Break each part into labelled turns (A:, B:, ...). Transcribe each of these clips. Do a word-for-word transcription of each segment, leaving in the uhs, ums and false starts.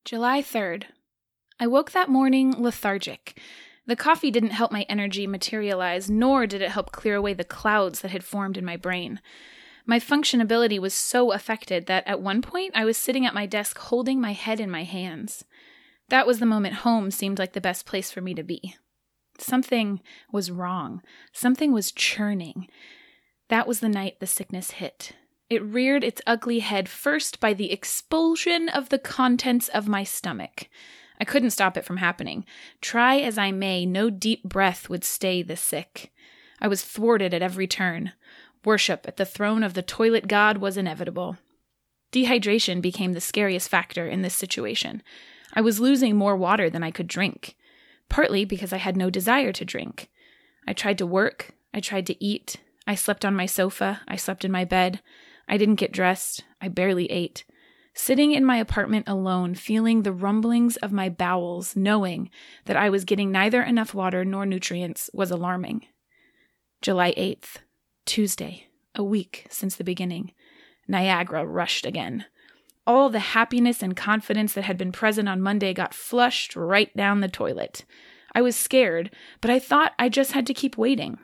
A: July third. I woke that morning lethargic. The coffee didn't help my energy materialize, nor did it help clear away the clouds that had formed in my brain. My functionability was so affected that at one point I was sitting at my desk holding my head in my hands. That was the moment home seemed like the best place for me to be. Something was wrong. Something was churning. That was the night the sickness hit. It reared its ugly head first by the expulsion of the contents of my stomach. I couldn't stop it from happening. Try as I may, no deep breath would stay the sick. I was thwarted at every turn. Worship at the throne of the toilet god was inevitable. Dehydration became the scariest factor in this situation. I was losing more water than I could drink, partly because I had no desire to drink. I tried to work. I tried to eat. I slept on my sofa. I slept in my bed. I didn't get dressed. I barely ate. Sitting in my apartment alone, feeling the rumblings of my bowels, knowing that I was getting neither enough water nor nutrients was alarming. July eighth, Tuesday, a week since the beginning. Niagara rushed again. All the happiness and confidence that had been present on Monday got flushed right down the toilet. I was scared, but I thought I just had to keep waiting.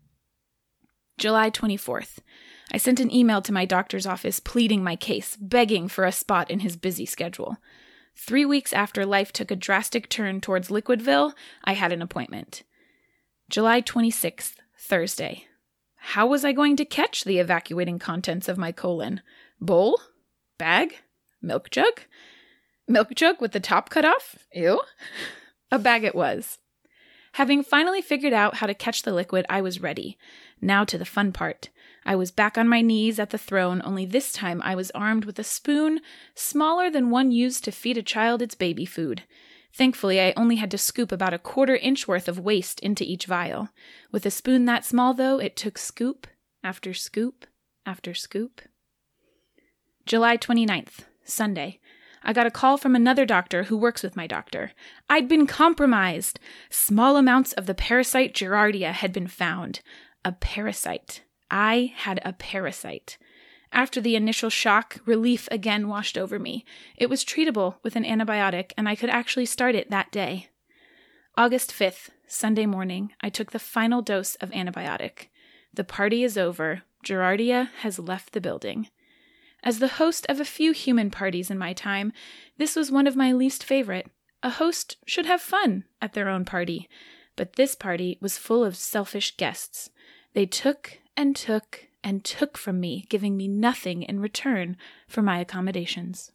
A: July twenty-fourth. I sent an email to my doctor's office pleading my case, begging for a spot in his busy schedule. Three weeks after life took a drastic turn towards Liquidville, I had an appointment. July twenty-sixth, Thursday. How was I going to catch the evacuating contents of my colon? Bowl? Bag? Milk jug? Milk jug with the top cut off? Ew. A bag it was. Having finally figured out how to catch the liquid, I was ready. Now to the fun part. I was back on my knees at the throne, only this time I was armed with a spoon smaller than one used to feed a child its baby food. Thankfully, I only had to scoop about a quarter inch worth of waste into each vial. With a spoon that small, though, it took scoop after scoop after scoop. July twenty-ninth, Sunday. I got a call from another doctor who works with my doctor. I'd been compromised. Small amounts of the parasite Giardia had been found. A parasite. I had a parasite. After the initial shock, relief again washed over me. It was treatable with an antibiotic, and I could actually start it that day. August fifth, Sunday morning, I took the final dose of antibiotic. The party is over. Giardia has left the building. As the host of a few human parties in my time, this was one of my least favorite. A host should have fun at their own party, but this party was full of selfish guests. They took and took and took from me, giving me nothing in return for my accommodations.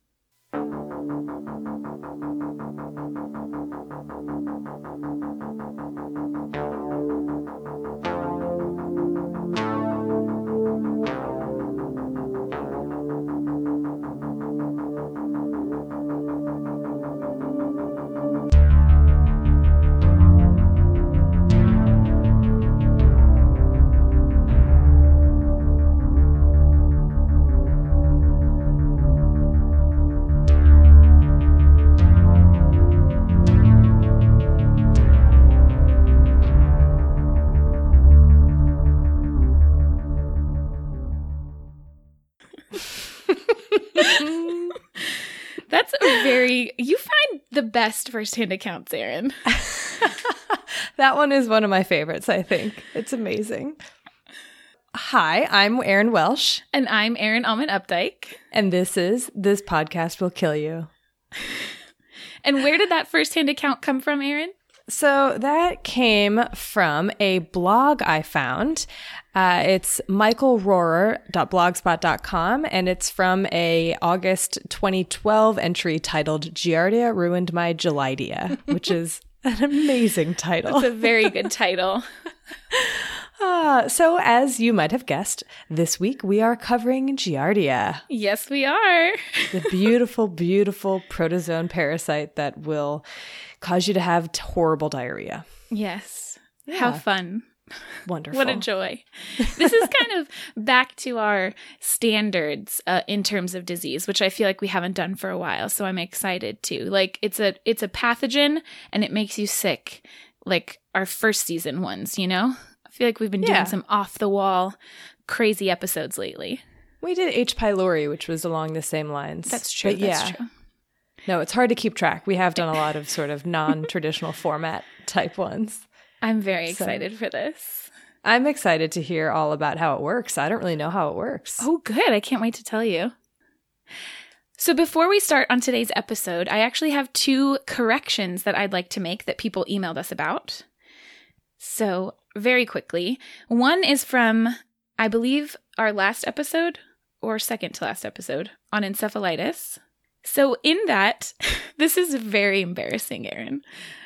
A: That's a very... You find the best first-hand accounts, Erin.
B: That one is one of my favorites, I think. It's amazing. Hi, I'm Erin Welsh.
A: And I'm Erin Almond Updike.
B: And this is This Podcast Will Kill You.
A: And where did that first-hand account come from, Erin?
B: So that came from a blog I found. Uh, it's michael rohrer dot blogspot dot com, and it's from a August twenty twelve entry titled Giardia Ruined My Julydia, which is an amazing title.
A: It's a very good title.
B: uh, so as you might have guessed, this week we are covering Giardia.
A: Yes, we are.
B: The beautiful, beautiful protozoan parasite that will cause you to have horrible diarrhea.
A: Yes.
B: Yeah.
A: How fun.
B: Wonderful.
A: What a joy. This is kind of back to our standards uh, in terms of disease, which I feel like we haven't done for a while. So I'm excited too. Like it's a it's a pathogen and it makes you sick, like our first season ones, you know? I feel like we've been doing
B: yeah.
A: some off the wall, crazy episodes lately.
B: We did H. pylori, which was along the same lines.
A: That's true.
B: But
A: that's
B: yeah.
A: true.
B: No, it's hard to keep track. We have done a lot of sort of non-traditional format type ones.
A: I'm very
B: So-
A: excited for this.
B: I'm excited to hear all about how it works. I don't really know how it works.
A: Oh, good. I can't wait to tell you. So before we start on today's episode, I actually have two corrections that I'd like to make that people emailed us about. So very quickly, one is from, I believe, our last episode or second to last episode on encephalitis. So in that, this is very embarrassing, Erin.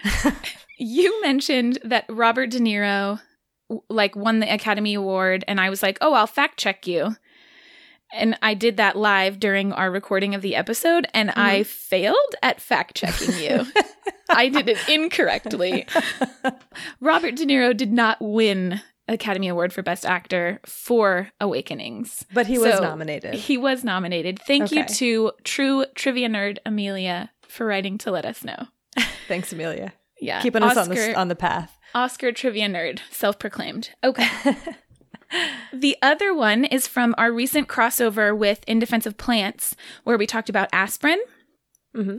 A: You mentioned that Robert De Niro like won the Academy Award, and I was like, oh, I'll fact check you. And I did that live during our recording of the episode, and mm-hmm. I failed at fact checking you. I did it incorrectly. Robert De Niro did not win Academy Award for Best Actor for Awakenings.
B: But he was so nominated.
A: He was nominated. Thank
B: Okay.
A: you to true trivia nerd Amelia for writing to let us know.
B: Thanks, Amelia.
A: Yeah.
B: Keeping
A: Oscar,
B: us on the, on the path.
A: Oscar trivia nerd, self-proclaimed. Okay. The other one is from our recent crossover with In Defense of Plants, where we talked about aspirin.
B: Mm-hmm.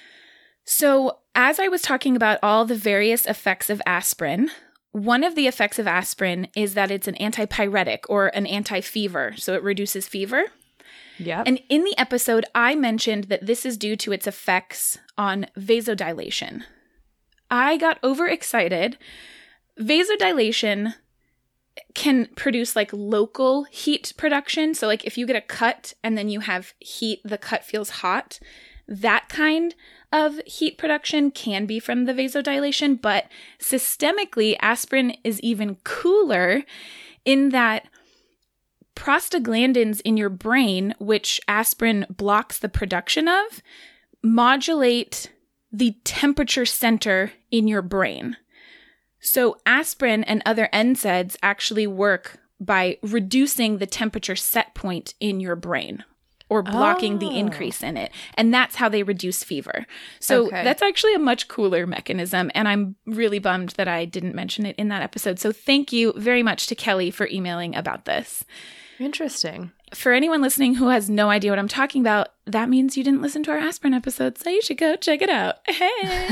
A: So as I was talking about all the various effects of aspirin, one of the effects of aspirin is that it's an antipyretic or an anti-fever, so it reduces fever.
B: Yeah.
A: And in the episode, I mentioned that this is due to its effects on vasodilation. I got overexcited. Vasodilation can produce like local heat production. So like if you get a cut and then you have heat, the cut feels hot. That kind of heat production can be from the vasodilation, but systemically, aspirin is even cooler in that prostaglandins in your brain, which aspirin blocks the production of, modulate the temperature center in your brain. So aspirin and other N SAIDs actually work by reducing the temperature set point in your brain or blocking
B: Oh.
A: the increase in it. And that's how they reduce fever. So
B: Okay.
A: that's actually a much cooler mechanism. And I'm really bummed that I didn't mention it in that episode. So thank you very much to Kelly for emailing about this.
B: Interesting.
A: For anyone listening who has no idea what I'm talking about, that means you didn't listen to our aspirin episode, so you should go check it out. Hey.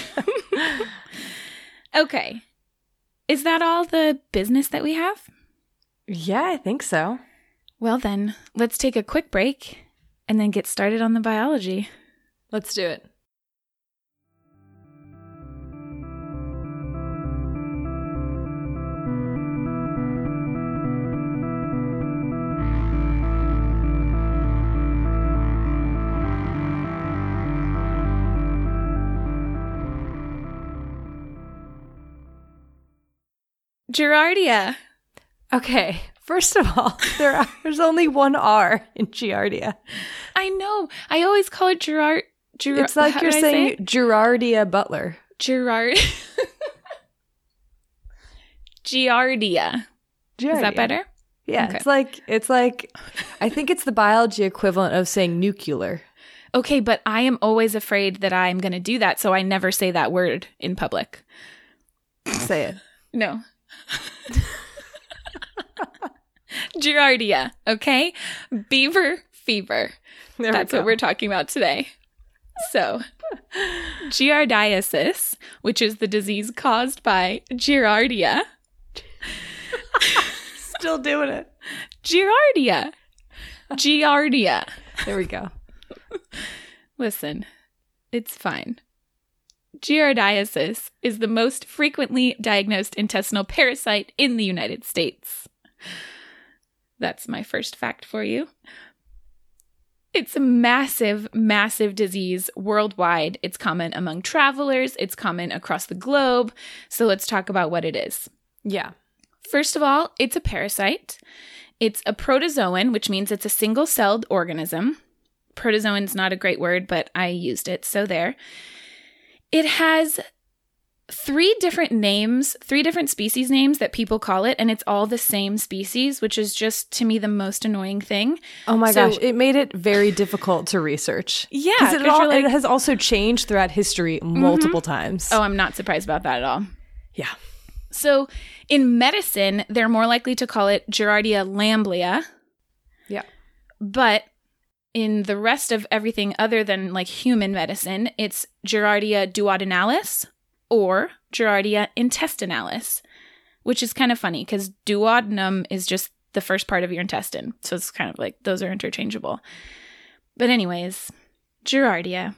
A: Okay. Is that all the business that we have?
B: Yeah, I think so.
A: Well then, let's take a quick break and then get started on the biology.
B: Let's do it.
A: Giardia.
B: Okay. First of all, there are, there's only one R in Giardia.
A: I know. I always call it Gerard. Gerard
B: It's like
A: how
B: you're
A: did I
B: saying
A: say it?
B: Gerardia Butler.
A: Gerard. Giardia.
B: Giardia.
A: Is that better?
B: Yeah,
A: Okay.
B: it's like it's like I think it's the biology equivalent of saying nuclear.
A: Okay, but I am always afraid that I'm going to do that, so I never say that word in public.
B: Say it.
A: No. Giardia, okay? Beaver fever.
B: There
A: That's
B: we
A: what
B: go.
A: we're talking about today. So, giardiasis, which is the disease caused by Giardia.
B: Still doing it.
A: Giardia. Giardia.
B: There we go.
A: Listen, it's fine. Giardiasis is the most frequently diagnosed intestinal parasite in the United States. That's my first fact for you. It's a massive, massive disease worldwide. It's common among travelers. It's common across the globe. So let's talk about what it is.
B: Yeah.
A: First of all, it's a parasite. It's a protozoan, which means it's a single-celled organism. Protozoan's not a great word, but I used it, so there. It has three different names, three different species names that people call it, and it's all the same species, which is just, to me, the most annoying thing.
B: Oh my
A: So-
B: gosh, it made it very difficult to research.
A: Yeah,
B: because it,
A: 'cause
B: all-
A: you're like-
B: it has also changed throughout history multiple times.
A: Oh, I'm not surprised about that at all.
B: Yeah.
A: So in medicine, they're more likely to call it Giardia lamblia,
B: Yeah.
A: but in the rest of everything other than like human medicine, it's Giardia duodenalis or Giardia intestinalis, which is kind of funny because duodenum is just the first part of your intestine. So it's kind of like those are interchangeable. But anyways, Giardia.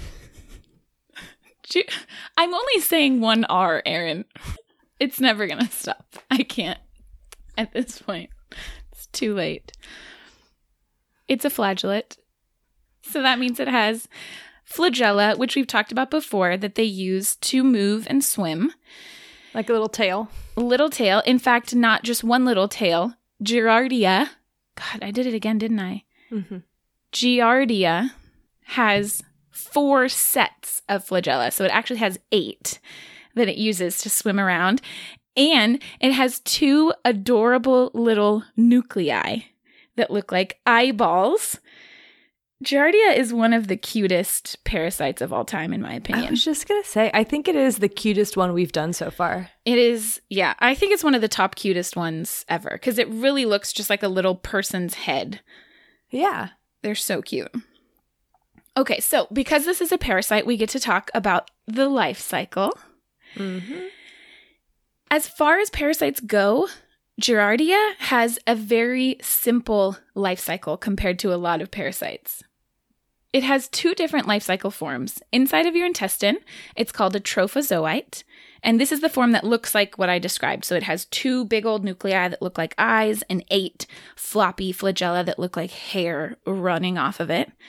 A: Gi- I'm only saying one R, Erin. It's never going to stop. I can't at this point. It's too late. It's a flagellate. So that means it has flagella, which we've talked about before, that they use to move and swim.
B: Like a little tail.
A: Little tail. In fact, not just one little tail. Giardia. God, I did it again, didn't I?
B: Mm-hmm.
A: Giardia has four sets of flagella. So it actually has eight that it uses to swim around. And it has two adorable little nuclei that look like eyeballs. Giardia is one of the cutest parasites of all time, in my opinion.
B: I was just going to say, I think it is the cutest one we've done so far.
A: It is, yeah. I think it's one of the top cutest ones ever because it really looks just like a little person's head.
B: Yeah.
A: They're so cute. Okay, so because this is a parasite, we get to talk about the life cycle.
B: Mm-hmm.
A: As far as parasites go, Giardia has a very simple life cycle compared to a lot of parasites. It has two different life cycle forms. Inside of your intestine, it's called a trophozoite, and this is the form that looks like what I described. So it has two big old nuclei that look like eyes and eight floppy flagella that look like hair running off of it.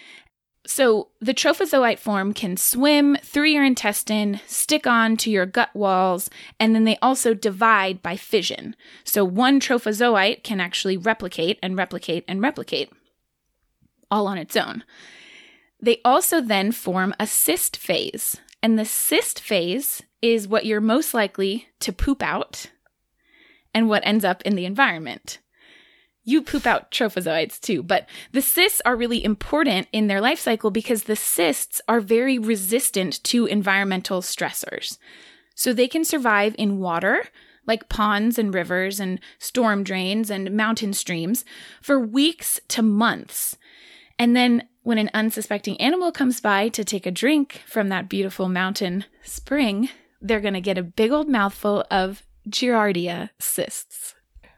A: So the trophozoite form can swim through your intestine, stick on to your gut walls, and then they also divide by fission. So one trophozoite can actually replicate and replicate and replicate all on its own. They also then form a cyst phase, and the cyst phase is what you're most likely to poop out and what ends up in the environment. You poop out trophozoites too, but the cysts are really important in their life cycle because the cysts are very resistant to environmental stressors. So they can survive in water, like ponds and rivers and storm drains and mountain streams, for weeks to months. And then when an unsuspecting animal comes by to take a drink from that beautiful mountain spring, they're going to get a big old mouthful of Giardia cysts.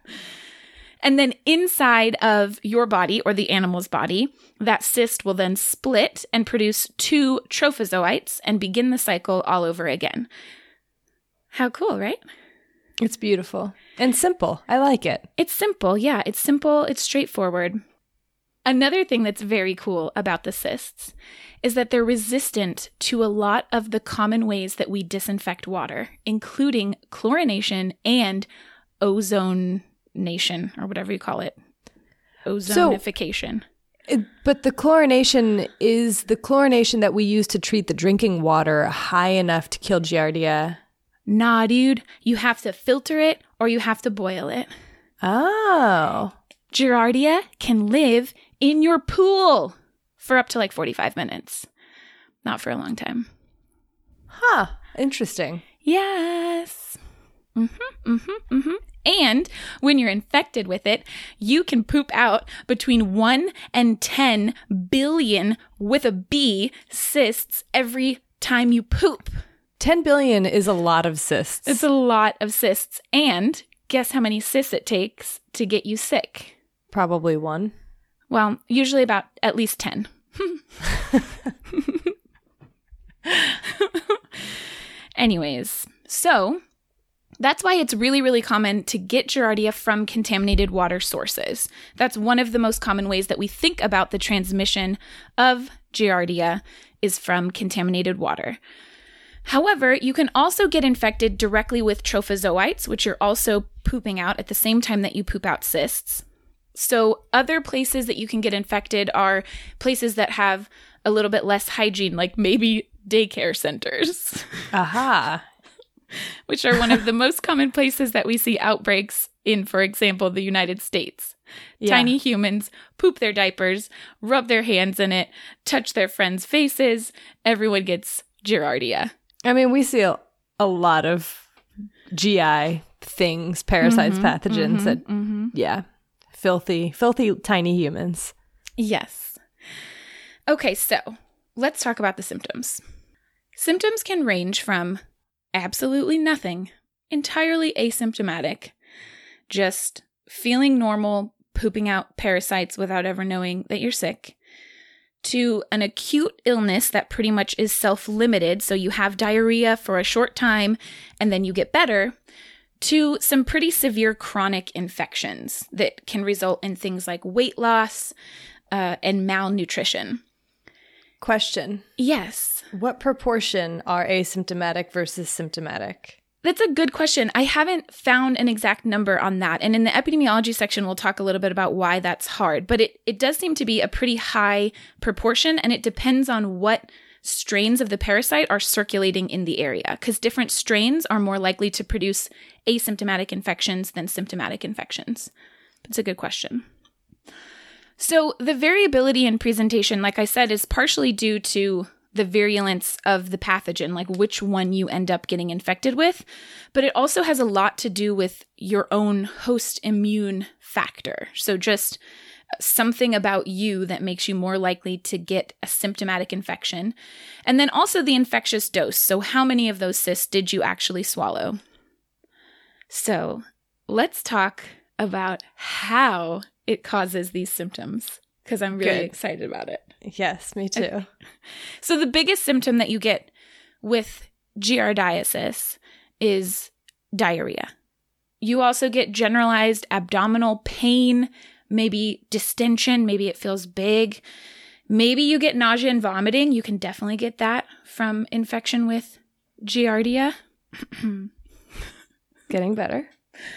A: And then inside of your body or the animal's body, that cyst will then split and produce two trophozoites and begin the cycle all over again. How cool, right?
B: It's beautiful and simple. I like it.
A: It's simple. Yeah, it's simple. It's straightforward. Another thing that's very cool about the cysts is that they're resistant to a lot of the common ways that we disinfect water, including chlorination and ozone nation or whatever you call it. Ozonification.
B: So, it, but the chlorination is the chlorination that we use to treat the drinking water high enough to kill Giardia?
A: Nah, dude. You have to filter it or you have to boil it.
B: Oh.
A: Giardia can live in your pool for up to like forty-five minutes. Not for a long time.
B: Huh. Interesting.
A: Yes. Mm-hmm, mm-hmm, mm-hmm. And when you're infected with it, you can poop out between one and ten billion with a B cysts every time you poop.
B: ten billion is a lot of cysts.
A: It's a lot of cysts. And guess how many cysts it takes to get you sick?
B: Probably one.
A: Well, usually about at least ten. Anyways, so that's why it's really, really common to get Giardia from contaminated water sources. That's one of the most common ways that we think about the transmission of Giardia is from contaminated water. However, you can also get infected directly with trophozoites, which you're also pooping out at the same time that you poop out cysts. So other places that you can get infected are places that have a little bit less hygiene, like maybe daycare centers.
B: Aha.
A: Which are one of the most common places that we see outbreaks in, for example, the United States. Yeah. Tiny humans poop their diapers, rub their hands in it, touch their friends' faces. Everyone gets Giardia.
B: I mean, we see a, a lot of G I things, parasites, mm-hmm, pathogens mm-hmm, that, mm-hmm. yeah, filthy, filthy tiny humans.
A: Yes. Okay, so let's talk about the symptoms. Symptoms can range from absolutely nothing, entirely asymptomatic, just feeling normal, pooping out parasites without ever knowing that you're sick, to an acute illness that pretty much is self-limited, so you have diarrhea for a short time and then you get better, to some pretty severe chronic infections that can result in things like weight loss uh, and malnutrition.
B: Question.
A: Yes.
B: What proportion are asymptomatic versus symptomatic?
A: That's a good question. I haven't found an exact number on that. And in the epidemiology section, we'll talk a little bit about why that's hard. But it, it does seem to be a pretty high proportion, and it depends on what strains of the parasite are circulating in the area, because different strains are more likely to produce asymptomatic infections than symptomatic infections. That's a good question. So the variability in presentation, like I said, is partially due to the virulence of the pathogen, like which one you end up getting infected with, but it also has a lot to do with your own host immune factor. So just something about you that makes you more likely to get a symptomatic infection. And then also the infectious dose. So how many of those cysts did you actually swallow? So let's talk about how it causes these symptoms, because I'm really
B: Good.
A: excited about it.
B: Yes, me too.
A: So the biggest symptom that you get with giardiasis is diarrhea. You also get generalized abdominal pain, maybe distension, maybe it feels big. Maybe you get nausea and vomiting. You can definitely get that from infection with Giardia.
B: Getting better.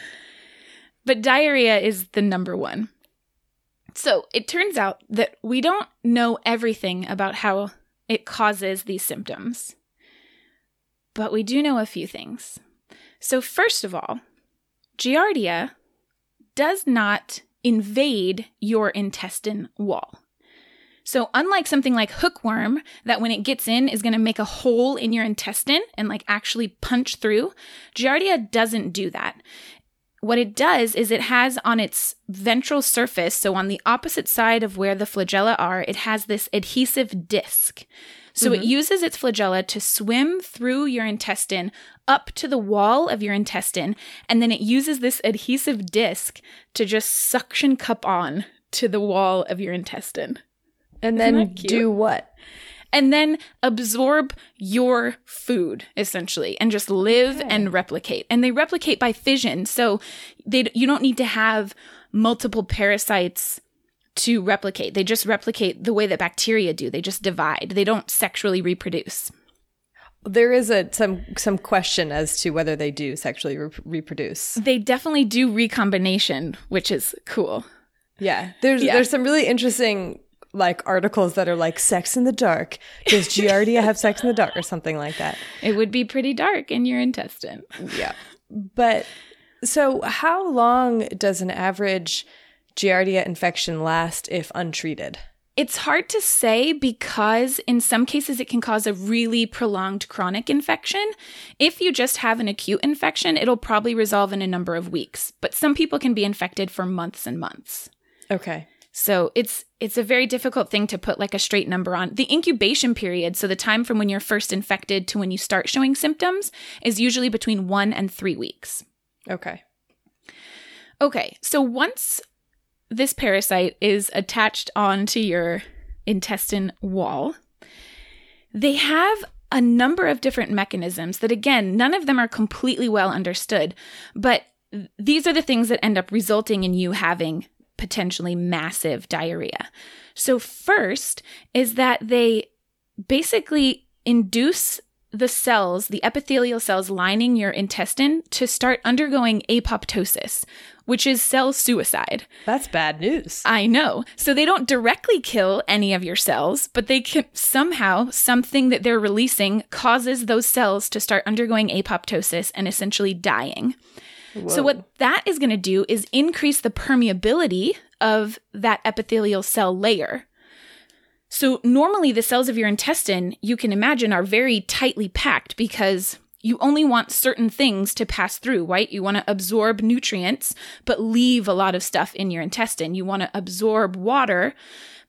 A: But diarrhea is the number one. So it turns out that we don't know everything about how it causes these symptoms, but we do know a few things. So first of all, Giardia does not invade your intestine wall. So unlike something like hookworm, that when it gets in is going to make a hole in your intestine and like actually punch through, Giardia doesn't do that. What it does is it has on its ventral surface, so on the opposite side of where the flagella are, it has this adhesive disc. So mm-hmm. it uses its flagella to swim through your intestine up to the wall of your intestine, and then it uses this adhesive disc to just suction cup on to the wall of your intestine.
B: And then do what?
A: And then absorb your food, essentially, and just live okay. and replicate. And they replicate by fission, so they you don't need to have multiple parasites to replicate. They just replicate the way that bacteria do. They just divide. They don't sexually reproduce.
B: There is a some some question as to whether they do sexually re- reproduce.
A: They definitely do recombination, which is cool.
B: Yeah, there's yeah. there's some really interesting like articles that are like sex in the dark. Does Giardia have sex in the dark or something like that?
A: It would be pretty dark in your intestine.
B: Yeah. But so how long does an average Giardia infection last if untreated?
A: It's hard to say because in some cases it can cause a really prolonged chronic infection. If you just have an acute infection, it'll probably resolve in a number of weeks. But some people can be infected for months and months.
B: Okay.
A: So it's it's a very difficult thing to put like a straight number on. The incubation period, so the time from when you're first infected to when you start showing symptoms, is usually between one and three weeks.
B: Okay.
A: Okay, so once this parasite is attached onto your intestine wall, they have a number of different mechanisms that, again, none of them are completely well understood, but these are the things that end up resulting in you having potentially massive diarrhea. So first is that they basically induce the cells, the epithelial cells lining your intestine, to start undergoing apoptosis, which is cell suicide.
B: That's bad news.
A: I know. So they don't directly kill any of your cells, but they can somehow, something that they're releasing causes those cells to start undergoing apoptosis and essentially dying. Whoa. So what that is going to do is increase the permeability of that epithelial cell layer. So normally the cells of your intestine, you can imagine, are very tightly packed because you only want certain things to pass through, right? You want to absorb nutrients, but leave a lot of stuff in your intestine. You want to absorb water,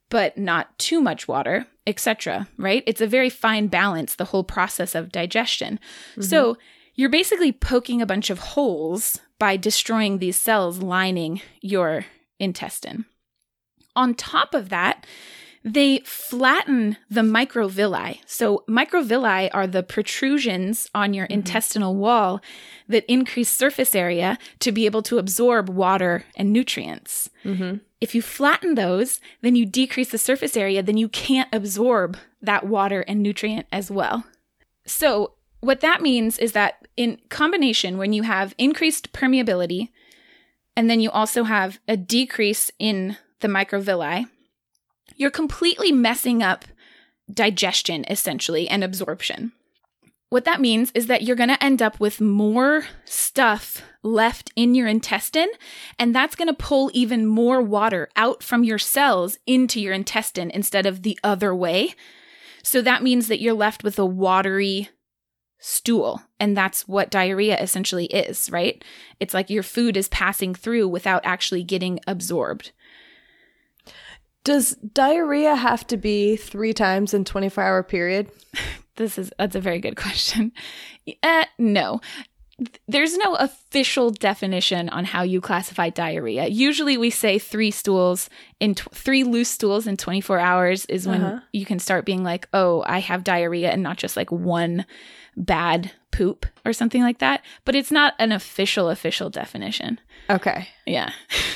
A: but not too much water, et cetera, right? It's a very fine balance, the whole process of digestion. Mm-hmm. So you're basically poking a bunch of holes by destroying these cells lining your intestine. On top of that, they flatten the microvilli. So microvilli are the protrusions on your mm-hmm. intestinal wall that increase surface area to be able to absorb water and nutrients. Mm-hmm. If you flatten those, then you decrease the surface area, then you can't absorb that water and nutrient as well. So what that means is that in combination, when you have increased permeability, and then you also have a decrease in the microvilli, you're completely messing up digestion, essentially, and absorption. What that means is that you're going to end up with more stuff left in your intestine, and that's going to pull even more water out from your cells into your intestine instead of the other way. So that means that you're left with a watery stool, and that's what diarrhea essentially is, right? It's like your food is passing through without actually getting absorbed.
B: Does diarrhea have to be three times in twenty-four hour period?
A: This is, that's a very good question. Uh, no. There's no official definition on how you classify diarrhea. Usually we say three stools in tw- three loose stools in twenty-four hours is when uh-huh. you can start being like, oh, I have diarrhea, and not just like one bad poop or something like that. But it's not an official, official definition.
B: Okay.
A: Yeah.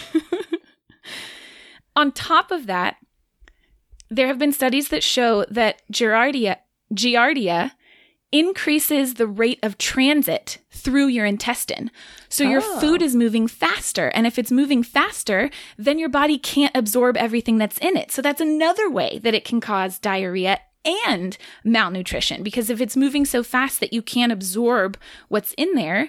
A: On top of that, there have been studies that show that Giardia, Giardia increases the rate of transit through your intestine. So your oh. food is moving faster. And if it's moving faster, then your body can't absorb everything that's in it. So that's another way that it can cause diarrhea and malnutrition. Because if it's moving so fast that you can't absorb what's in there,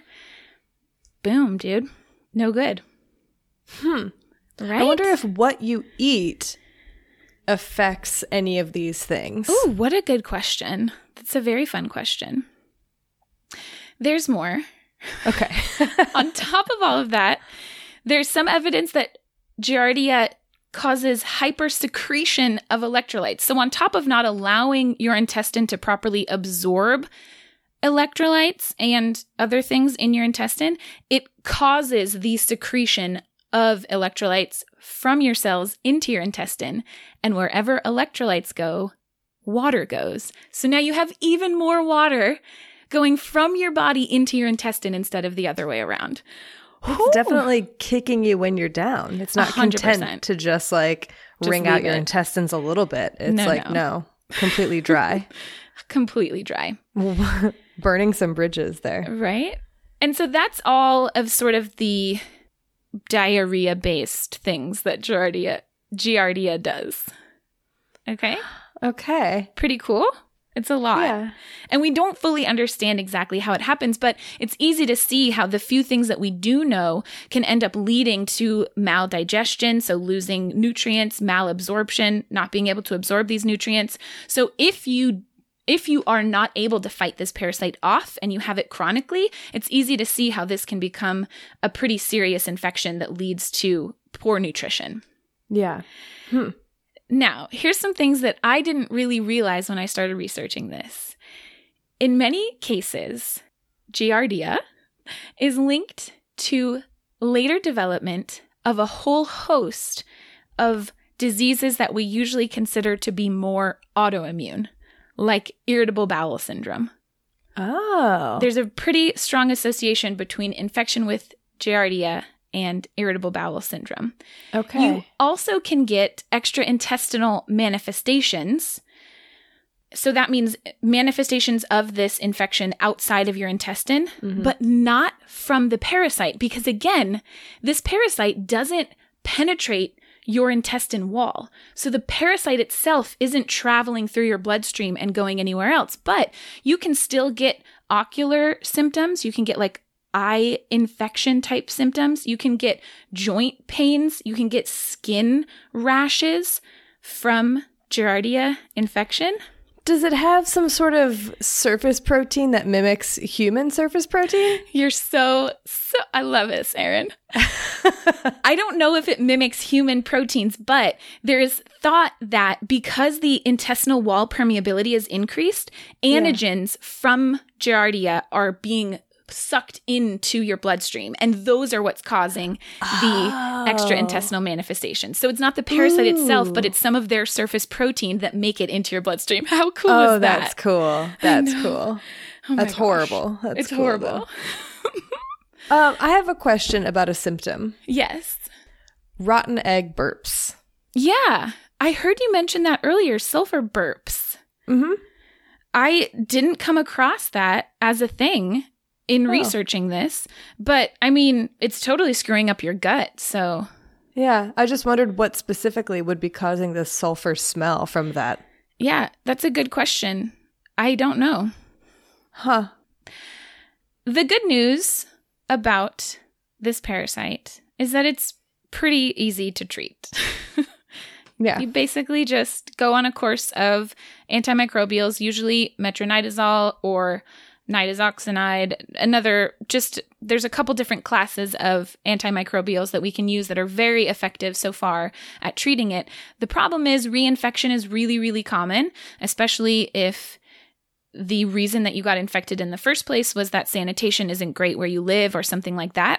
A: boom, dude, no good.
B: Hmm.
A: Right?
B: I wonder if what you eat affects any of these things.
A: Ooh, what a good question. That's a very fun question. There's more.
B: Okay.
A: On top of all of that, there's some evidence that Giardia causes hypersecretion of electrolytes. So on top of not allowing your intestine to properly absorb electrolytes and other things in your intestine, it causes the secretion of electrolytes from your cells into your intestine. And wherever electrolytes go, water goes. So now you have even more water going from your body into your intestine instead of the other way around.
B: It's Ooh. Definitely kicking you when you're down. It's not one hundred percent content to just like just wring out your it. intestines a little bit. It's no, like, no, no completely dry.
A: Completely dry.
B: Burning some bridges there.
A: Right? And so that's all of sort of the diarrhea-based things that Giardia, Giardia does. Okay?
B: Okay.
A: Pretty cool? It's a lot.
B: Yeah.
A: And we don't fully understand exactly how it happens, but it's easy to see how the few things that we do know can end up leading to maldigestion, so losing nutrients, malabsorption, not being able to absorb these nutrients. So if you If you are not able to fight this parasite off and you have it chronically, it's easy to see how this can become a pretty serious infection that leads to poor nutrition.
B: Yeah. Hmm.
A: Now, here's some things that I didn't really realize when I started researching this. In many cases, Giardia is linked to later development of a whole host of diseases that we usually consider to be more autoimmune, like irritable bowel syndrome.
B: Oh.
A: There's a pretty strong association between infection with Giardia and irritable bowel syndrome.
B: Okay.
A: You also can get extraintestinal manifestations. So that means manifestations of this infection outside of your intestine, mm-hmm. but not from the parasite. Because again, this parasite doesn't penetrate your intestine wall. So the parasite itself isn't traveling through your bloodstream and going anywhere else, but you can still get ocular symptoms. You can get like eye infection type symptoms. You can get joint pains. You can get skin rashes from Giardia infection.
B: Does it have some sort of surface protein that mimics human surface protein?
A: You're so, so, I love this, Erin. I don't know if it mimics human proteins, but there is thought that because the intestinal wall permeability is increased, antigens yeah. from Giardia are being sucked into your bloodstream, and those are what's causing the oh. extra intestinal manifestations. So it's not the parasite Ooh. itself, but it's some of their surface protein that make it into your bloodstream. How cool
B: oh,
A: is that?
B: That's cool. That's cool.
A: Oh
B: that's
A: gosh.
B: horrible. That's
A: it's
B: cool,
A: horrible.
B: um, I have a question about a symptom.
A: Yes.
B: Rotten egg burps.
A: Yeah. I heard you mention that earlier, sulfur burps.
B: Mm-hmm.
A: I didn't come across that as a thing in oh. researching this, but I mean, it's totally screwing up your gut, so.
B: Yeah, I just wondered what specifically would be causing this sulfur smell from that.
A: Yeah, that's a good question. I don't know.
B: Huh.
A: The good news about this parasite is that it's pretty easy to treat.
B: Yeah.
A: You basically just go on a course of antimicrobials, usually metronidazole or nitazoxanide, another, just, there's a couple different classes of antimicrobials that we can use that are very effective so far at treating it. The problem is reinfection is really, really common, especially if the reason that you got infected in the first place was that sanitation isn't great where you live or something like that.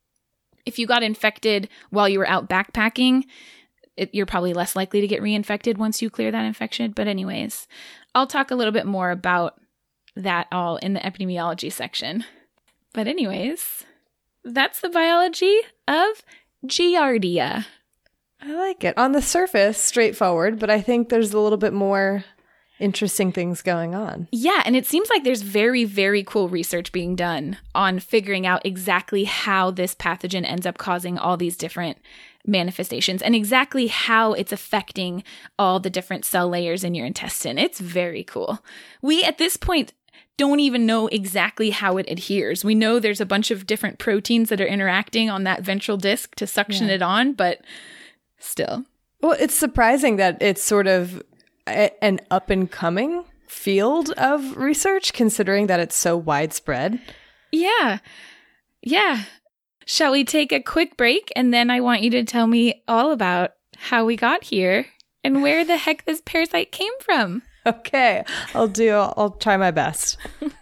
A: If you got infected while you were out backpacking, it, you're probably less likely to get reinfected once you clear that infection. But anyways, I'll talk a little bit more about that all in the epidemiology section. But anyways, that's the biology of Giardia.
B: I like it. On the surface, straightforward, but I think there's a little bit more interesting things going on.
A: Yeah, and it seems like there's very, very cool research being done on figuring out exactly how this pathogen ends up causing all these different manifestations and exactly how it's affecting all the different cell layers in your intestine. It's very cool. We, at this point, don't even know exactly how it adheres. We know there's a bunch of different proteins that are interacting on that ventral disc to suction yeah. it on, but still.
B: Well, it's surprising that it's sort of a, an up-and-coming field of research, considering that it's so widespread.
A: Yeah. Yeah. Shall we take a quick break, and then I want you to tell me all about how we got here and where the heck this parasite came from.
B: Okay, I'll do. I'll try my best.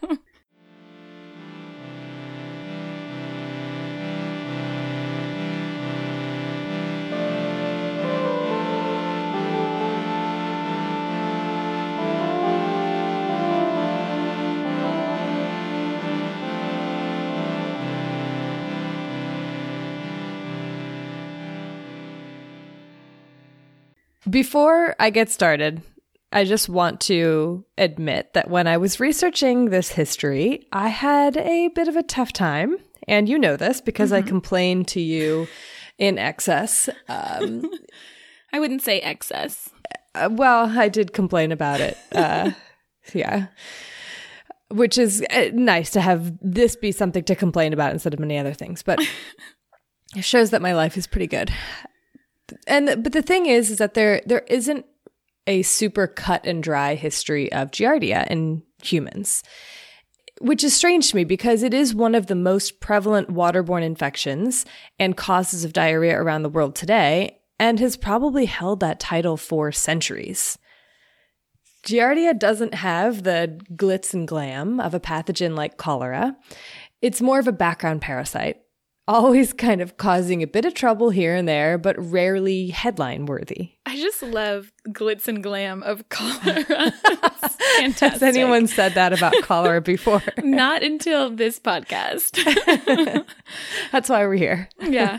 B: Before I get started, I just want to admit that when I was researching this history, I had a bit of a tough time. And you know this because mm-hmm. I complained to you in excess. Um,
A: I wouldn't say excess.
B: Uh, well, I did complain about it. Uh, yeah. Which is uh, nice to have this be something to complain about instead of many other things. But it shows that my life is pretty good. And but the thing is, is that there there isn't a super cut and dry history of Giardia in humans, which is strange to me because it is one of the most prevalent waterborne infections and causes of diarrhea around the world today, and has probably held that title for centuries. Giardia doesn't have the glitz and glam of a pathogen like cholera. It's more of a background parasite, always kind of causing a bit of trouble here and there, but rarely headline worthy.
A: I just love glitz and glam of cholera. Fantastic.
B: Has anyone said that about cholera before?
A: Not until this podcast.
B: That's why we're here.
A: Yeah.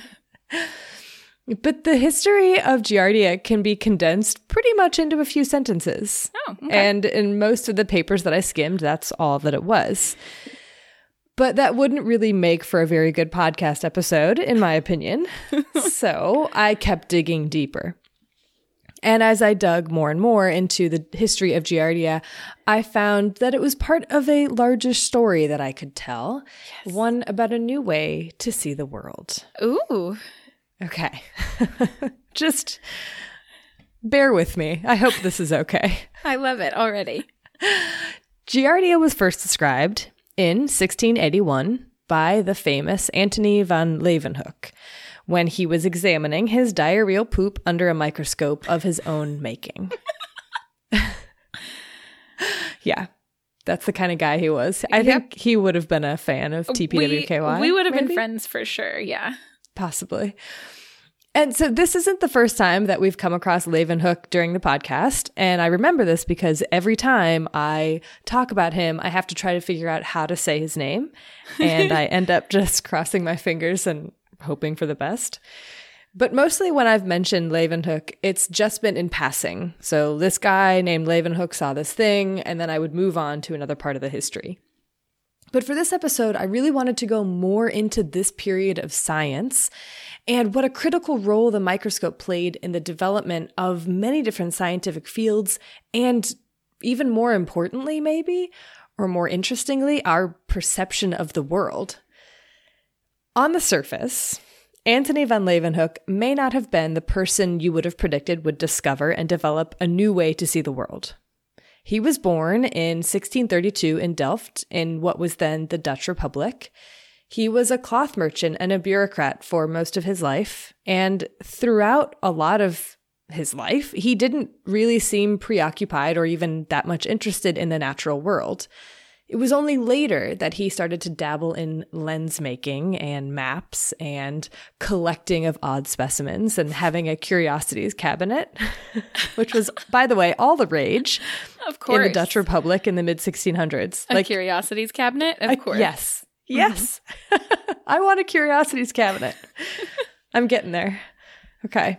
B: But the history of Giardia can be condensed pretty much into a few sentences.
A: Oh, okay.
B: And in most of the papers that I skimmed, that's all that it was. But that wouldn't really make for a very good podcast episode, in my opinion. So I kept digging deeper. And as I dug more and more into the history of Giardia, I found that it was part of a larger story that I could tell. Yes. One about a new way to see the world.
A: Ooh.
B: Okay. Just bear with me. I hope this is okay.
A: I love it already.
B: Giardia was first described in sixteen eighty-one by the famous Antony van Leeuwenhoek when he was examining his diarrheal poop under a microscope of his own making. Yeah, that's the kind of guy he was. I yep. think he would have been a fan of T P W K Y.
A: We, we would have
B: maybe?
A: been friends for sure, yeah.
B: Possibly. And so this isn't the first time that we've come across Leeuwenhoek during the podcast. And I remember this because every time I talk about him, I have to try to figure out how to say his name. And I end up just crossing my fingers and hoping for the best. But mostly when I've mentioned Leeuwenhoek, it's just been in passing. So this guy named Leeuwenhoek saw this thing, and then I would move on to another part of the history. But for this episode, I really wanted to go more into this period of science and what a critical role the microscope played in the development of many different scientific fields, and even more importantly, maybe, or more interestingly, our perception of the world. On the surface, Antony van Leeuwenhoek may not have been the person you would have predicted would discover and develop a new way to see the world. He was born in sixteen thirty-two in Delft, in what was then the Dutch Republic. He was a cloth merchant and a bureaucrat for most of his life, and throughout a lot of his life, he didn't really seem preoccupied or even that much interested in the natural world. It was only later that he started to dabble in lens making and maps and collecting of odd specimens and having a curiosities cabinet, which was, by the way, all the rage
A: of course.
B: in the Dutch Republic in the mid sixteen hundreds.
A: A like, curiosities cabinet? Of
B: a,
A: course.
B: Yes. Yes. Mm-hmm. I want a curiosities cabinet. I'm getting there. Okay.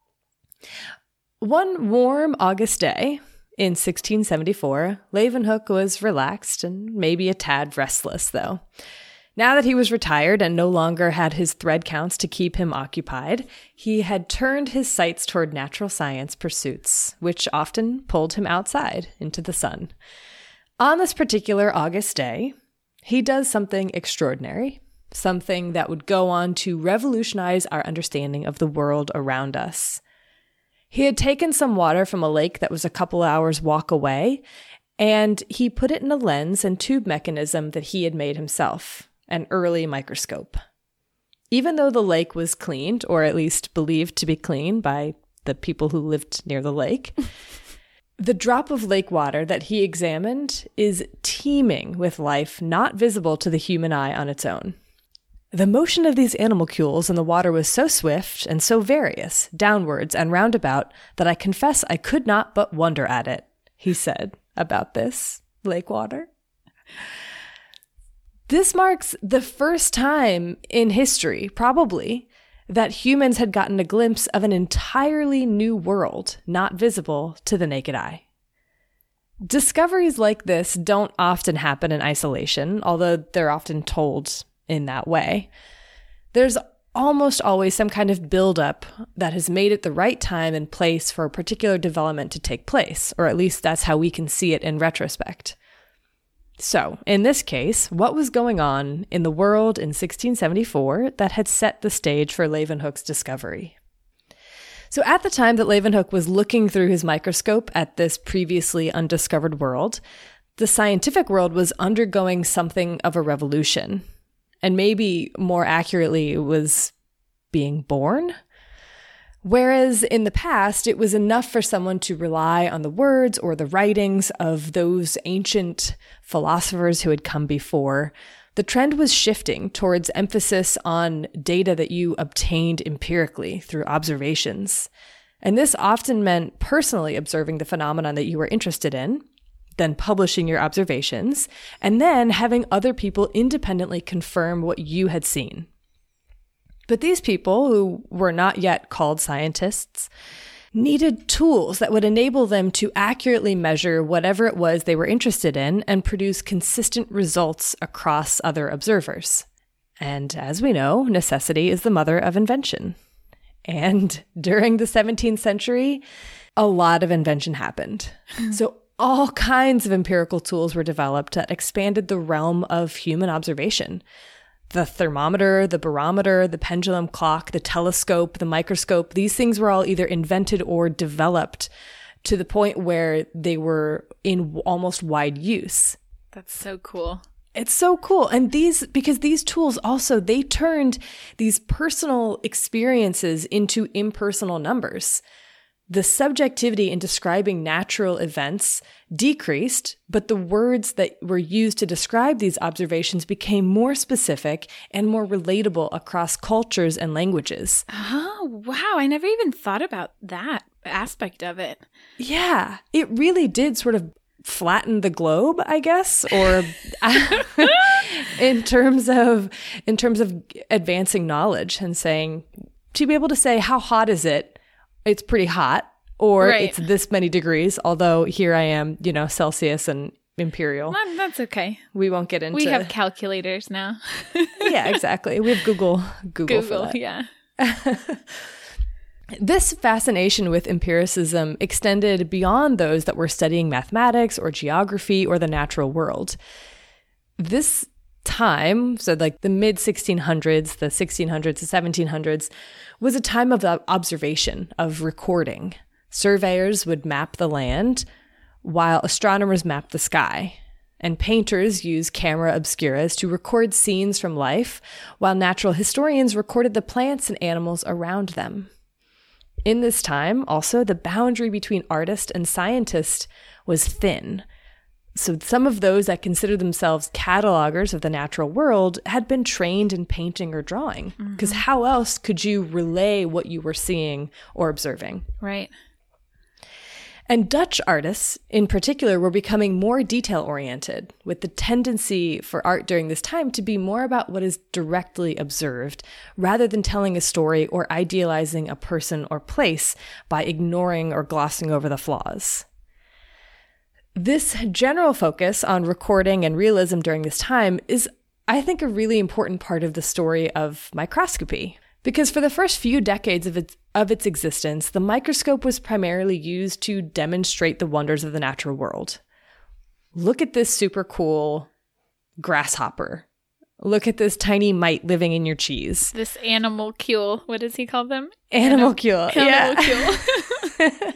B: One warm August day in sixteen seventy-four, Leeuwenhoek was relaxed and maybe a tad restless, though. Now that he was retired and no longer had his thread counts to keep him occupied, he had turned his sights toward natural science pursuits, which often pulled him outside into the sun. On this particular August day, he does something extraordinary, something that would go on to revolutionize our understanding of the world around us. He had taken some water from a lake that was a couple hours walk away, and he put it in a lens and tube mechanism that he had made himself, an early microscope. Even though the lake was cleaned, or at least believed to be clean by the people who lived near the lake, the drop of lake water that he examined is teeming with life not visible to the human eye on its own. The motion of these animalcules in the water was so swift and so various, downwards and roundabout, that I confess I could not but wonder at it, he said about this lake water. This marks the first time in history, probably, that humans had gotten a glimpse of an entirely new world not visible to the naked eye. Discoveries like this don't often happen in isolation, although they're often told in that way. There's almost always some kind of buildup that has made it the right time and place for a particular development to take place, or at least that's how we can see it in retrospect. So, in this case, what was going on in the world in sixteen seventy-four that had set the stage for Leeuwenhoek's discovery? So at the time that Leeuwenhoek was looking through his microscope at this previously undiscovered world, the scientific world was undergoing something of a revolution. And maybe more accurately, it was being born. Whereas in the past, it was enough for someone to rely on the words or the writings of those ancient philosophers who had come before. The trend was shifting towards emphasis on data that you obtained empirically through observations. And this often meant personally observing the phenomenon that you were interested in, then publishing your observations, and then having other people independently confirm what you had seen. But these people, who were not yet called scientists, needed tools that would enable them to accurately measure whatever it was they were interested in and produce consistent results across other observers. And as we know, necessity is the mother of invention. And during the seventeenth century, a lot of invention happened. So all kinds of empirical tools were developed that expanded the realm of human observation. The thermometer, the barometer, the pendulum clock, the telescope, the microscope, these things were all either invented or developed to the point where they were in almost wide use.
A: That's so cool.
B: It's so cool. And these, because these tools also, they turned these personal experiences into impersonal numbers. The subjectivity in describing natural events decreased, but the words that were used to describe these observations became more specific and more relatable across cultures and languages.
A: Oh, wow. I never even thought about that aspect of it.
B: Yeah, it really did sort of flatten the globe, I guess, or in terms of in terms of advancing knowledge and saying, to be able to say, how hot is it? It's pretty hot, or right. It's this many degrees, although here I am, you know, Celsius and imperial.
A: Well, that's okay.
B: We won't get into...
A: We have calculators now.
B: Yeah, exactly. We have Google, Google,
A: Google
B: for that.
A: Yeah.
B: This fascination with empiricism extended beyond those that were studying mathematics or geography or the natural world. This time, so like the mid sixteen hundreds, the sixteen hundreds, the seventeen hundreds, was a time of observation, of recording. Surveyors would map the land, while astronomers mapped the sky. And painters used camera obscuras to record scenes from life, while natural historians recorded the plants and animals around them. In this time, also, the boundary between artist and scientist was thin. So some of those that considered themselves catalogers of the natural world had been trained in painting or drawing, because mm-hmm. how else could you relay what you were seeing or observing?
A: Right.
B: And Dutch artists, in particular, were becoming more detail-oriented, with the tendency for art during this time to be more about what is directly observed, rather than telling a story or idealizing a person or place by ignoring or glossing over the flaws. This general focus on recording and realism during this time is, I think, a really important part of the story of microscopy. Because for the first few decades of its, of its existence, the microscope was primarily used to demonstrate the wonders of the natural world. Look at this super cool grasshopper. Look at this tiny mite living in your cheese.
A: This animalcule. What does he call them?
B: Animalcule.
A: Anim-
B: yeah.
A: Animalcule.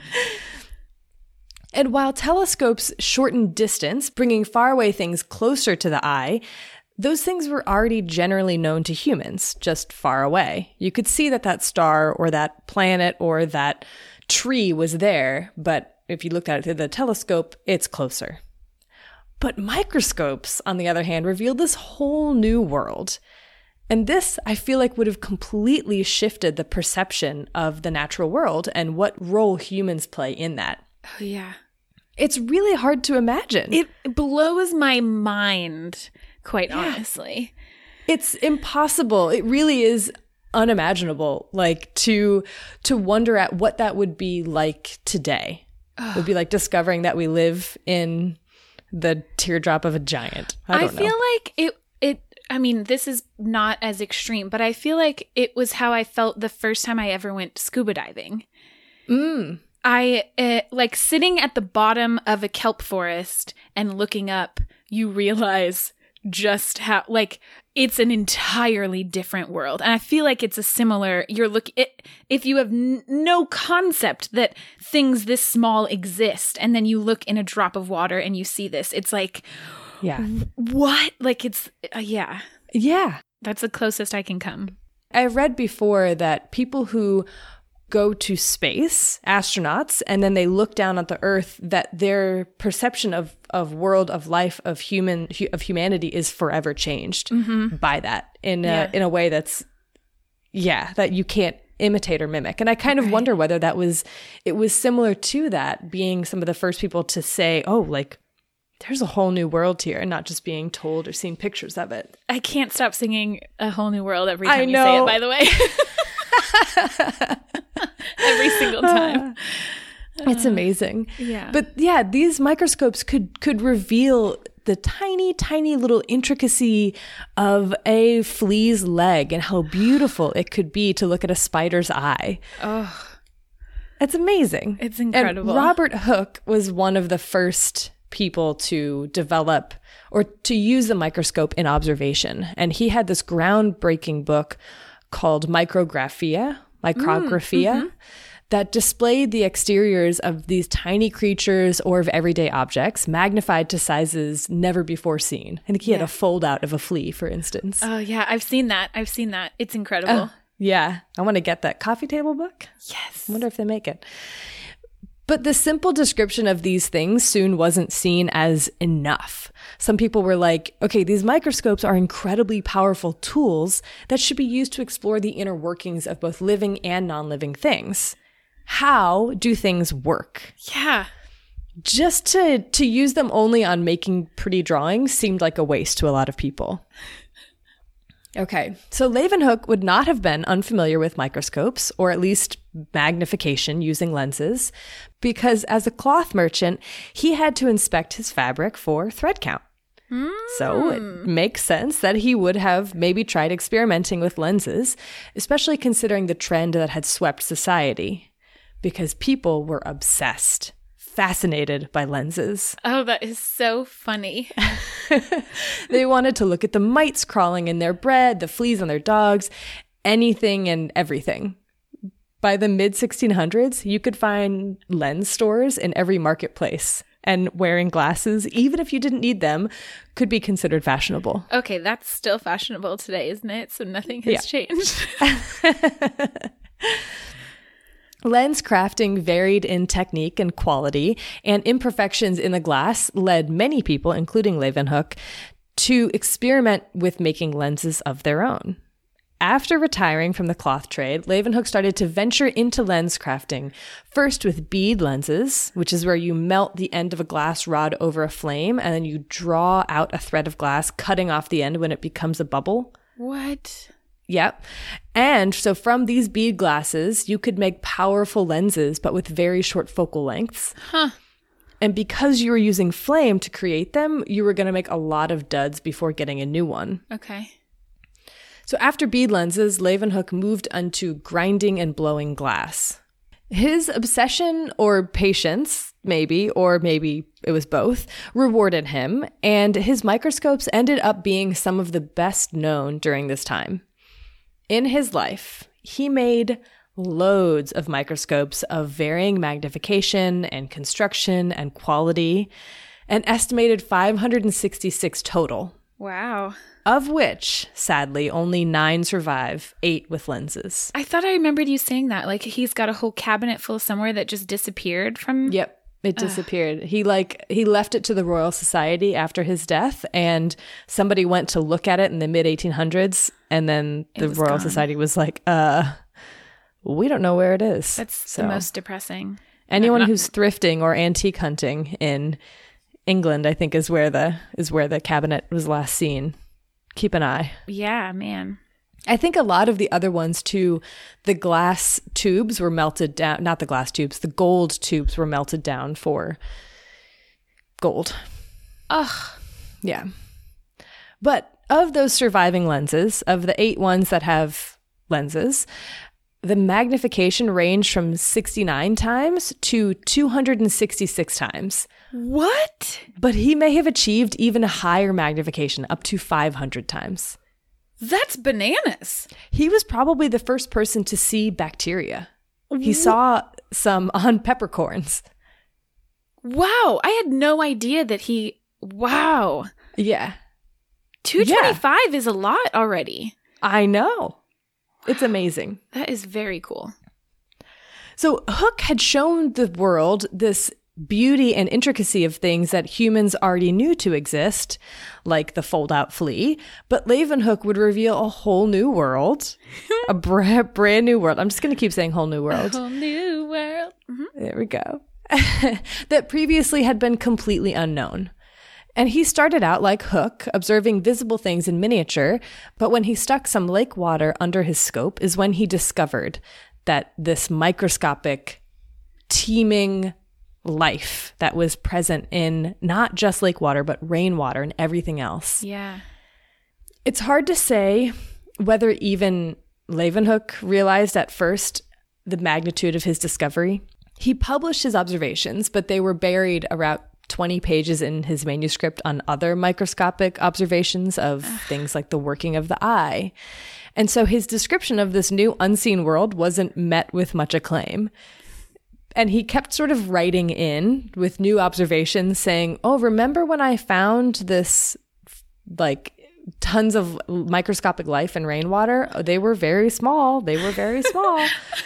B: And while telescopes shortened distance, bringing faraway things closer to the eye, those things were already generally known to humans, just far away. You could see that that star or that planet or that tree was there, but if you looked at it through the telescope, it's closer. But microscopes, on the other hand, revealed this whole new world. And this, I feel like, would have completely shifted the perception of the natural world and what role humans play in that.
A: Oh, yeah.
B: It's really hard to imagine.
A: It blows my mind, quite yeah. honestly.
B: It's impossible. It really is unimaginable, like, to to wonder at what that would be like today. It would be like discovering that we live in the teardrop of a giant. I don't
A: I
B: know.
A: feel like it, it, I mean, this is not as extreme, but I feel like it was how I felt the first time I ever went scuba diving.
B: Mm.
A: I, uh, like, sitting at the bottom of a kelp forest and looking up, you realize just how, like, it's an entirely different world. And I feel like it's a similar, you're look it, if you have n- no concept that things this small exist, and then you look in a drop of water and you see this, it's like,
B: yeah,
A: what? Like, it's, uh, yeah.
B: Yeah.
A: That's the closest I can come.
B: I've read before that people who go to space, astronauts, and then they look down at the Earth, that their perception of, of world, of life, of human, of humanity is forever changed mm-hmm. by that in
A: yeah.
B: a, in a way that's, yeah, that you can't imitate or mimic. And I kind of right. wonder whether that was, it was similar to that, being some of the first people to say, oh, like, there's a whole new world here, and not just being told or seeing pictures of it.
A: I can't stop singing A Whole New World every time
B: I
A: you
B: know.
A: say it, by the way. Every single time.
B: It's amazing.
A: Yeah.
B: But yeah, these microscopes could could reveal the tiny, tiny little intricacy of a flea's leg and how beautiful it could be to look at a spider's eye.
A: Oh.
B: It's amazing.
A: It's incredible.
B: And Robert Hooke was one of the first people to develop or to use the microscope in observation. And he had this groundbreaking book called Micrographia, Micrographia, mm, mm-hmm. that displayed the exteriors of these tiny creatures or of everyday objects, magnified to sizes never before seen. I think he
A: Yeah.
B: had a fold out of a flea, for instance.
A: Oh, yeah. I've seen that. I've seen that. It's incredible.
B: Oh, yeah. I want to get that coffee table book.
A: Yes.
B: I wonder if they make it. But the simple description of these things soon wasn't seen as enough. Some people were like, okay, these microscopes are incredibly powerful tools that should be used to explore the inner workings of both living and non-living things. How do things work?
A: Yeah.
B: Just to, to use them only on making pretty drawings seemed like a waste to a lot of people. Okay, so Leeuwenhoek would not have been unfamiliar with microscopes, or at least magnification using lenses, because as a cloth merchant, he had to inspect his fabric for thread count. Mm. So it makes sense that he would have maybe tried experimenting with lenses, especially considering the trend that had swept society, because people were obsessed, fascinated by lenses.
A: Oh, that is so funny.
B: They wanted to look at the mites crawling in their bread, the fleas on their dogs, anything and everything. By the mid sixteen hundreds, you could find lens stores in every marketplace, and wearing glasses, even if you didn't need them, could be considered fashionable.
A: Okay, that's still fashionable today, isn't it? So nothing has
B: Yeah.
A: changed.
B: Lens crafting varied in technique and quality, and imperfections in the glass led many people, including Leeuwenhoek, to experiment with making lenses of their own. After retiring from the cloth trade, Leeuwenhoek started to venture into lens crafting, first with bead lenses, which is where you melt the end of a glass rod over a flame, and then you draw out a thread of glass, cutting off the end when it becomes a bubble.
A: What?
B: Yep. And so from these bead glasses, you could make powerful lenses, but with very short focal lengths.
A: Huh.
B: And because you were using flame to create them, you were going to make a lot of duds before getting a new one.
A: Okay.
B: So after bead lenses, Leeuwenhoek moved onto grinding and blowing glass. His obsession or patience, maybe, or maybe it was both, rewarded him, and his microscopes ended up being some of the best known during this time. In his life, he made loads of microscopes of varying magnification and construction and quality, an estimated five hundred sixty-six total.
A: Wow.
B: Of which, sadly, only nine survive, eight with lenses.
A: I thought I remembered you saying that. Like, he's got a whole cabinet full somewhere that just disappeared from...
B: Yep, it disappeared. Ugh. He like he left it to the Royal Society after his death, and somebody went to look at it in the mid eighteen hundreds, and then the Royal gone. Society was like, uh, we don't know where it is.
A: That's
B: so,
A: the most depressing.
B: Anyone
A: not-
B: who's thrifting or antique hunting in England, I think, is where the is where the cabinet was last seen. Keep an eye.
A: Yeah, man.
B: I think a lot of the other ones too, the glass tubes were melted down, not the glass tubes, the gold tubes were melted down for gold.
A: Ugh.
B: Yeah. But of those surviving lenses, of the eight ones that have lenses, the magnification ranged from sixty-nine times to two hundred sixty-six times.
A: What?
B: But he may have achieved even a higher magnification, up to five hundred times.
A: That's bananas.
B: He was probably the first person to see bacteria. He saw some on peppercorns.
A: Wow. I had no idea that he... Wow.
B: Yeah.
A: two twenty-five yeah. is a lot already.
B: I know. It's amazing.
A: That is very cool.
B: So Hooke had shown the world this beauty and intricacy of things that humans already knew to exist, like the fold-out flea, but Leeuwenhoek would reveal a whole new world, a bra- brand new world. I'm just going to keep saying whole new world.
A: A whole new world. Mm-hmm.
B: There we go. That previously had been completely unknown. And he started out like Hooke, observing visible things in miniature, but when he stuck some lake water under his scope is when he discovered that this microscopic, teeming life that was present in not just lake water, but rainwater and everything else.
A: Yeah.
B: It's hard to say whether even Leeuwenhoek realized at first the magnitude of his discovery. He published his observations, but they were buried around twenty pages in his manuscript on other microscopic observations of things like the working of the eye. And so his description of this new unseen world wasn't met with much acclaim. And he kept sort of writing in with new observations saying, oh, remember when I found this, like, tons of microscopic life in rainwater? Oh, they were very small. They were very small.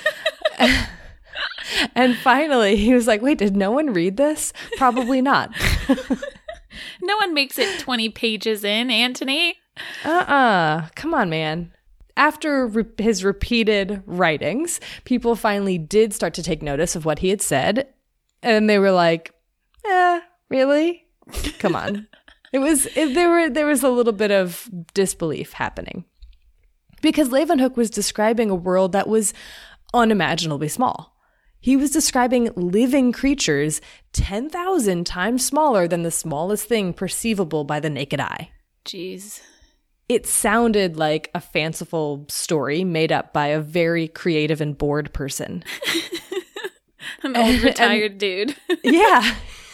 B: And finally, he was like, wait, did no one read this? Probably not.
A: No one makes it twenty pages in, Antony.
B: Uh-uh. Come on, man. After re- his repeated writings, people finally did start to take notice of what he had said. And they were like, eh, really? Come on. It was, it, there were, there was a little bit of disbelief happening. Because Leeuwenhoek was describing a world that was unimaginably small. He was describing living creatures ten thousand times smaller than the smallest thing perceivable by the naked eye.
A: Jeez.
B: It sounded like a fanciful story made up by a very creative and bored person.
A: An old retired and, dude.
B: Yeah.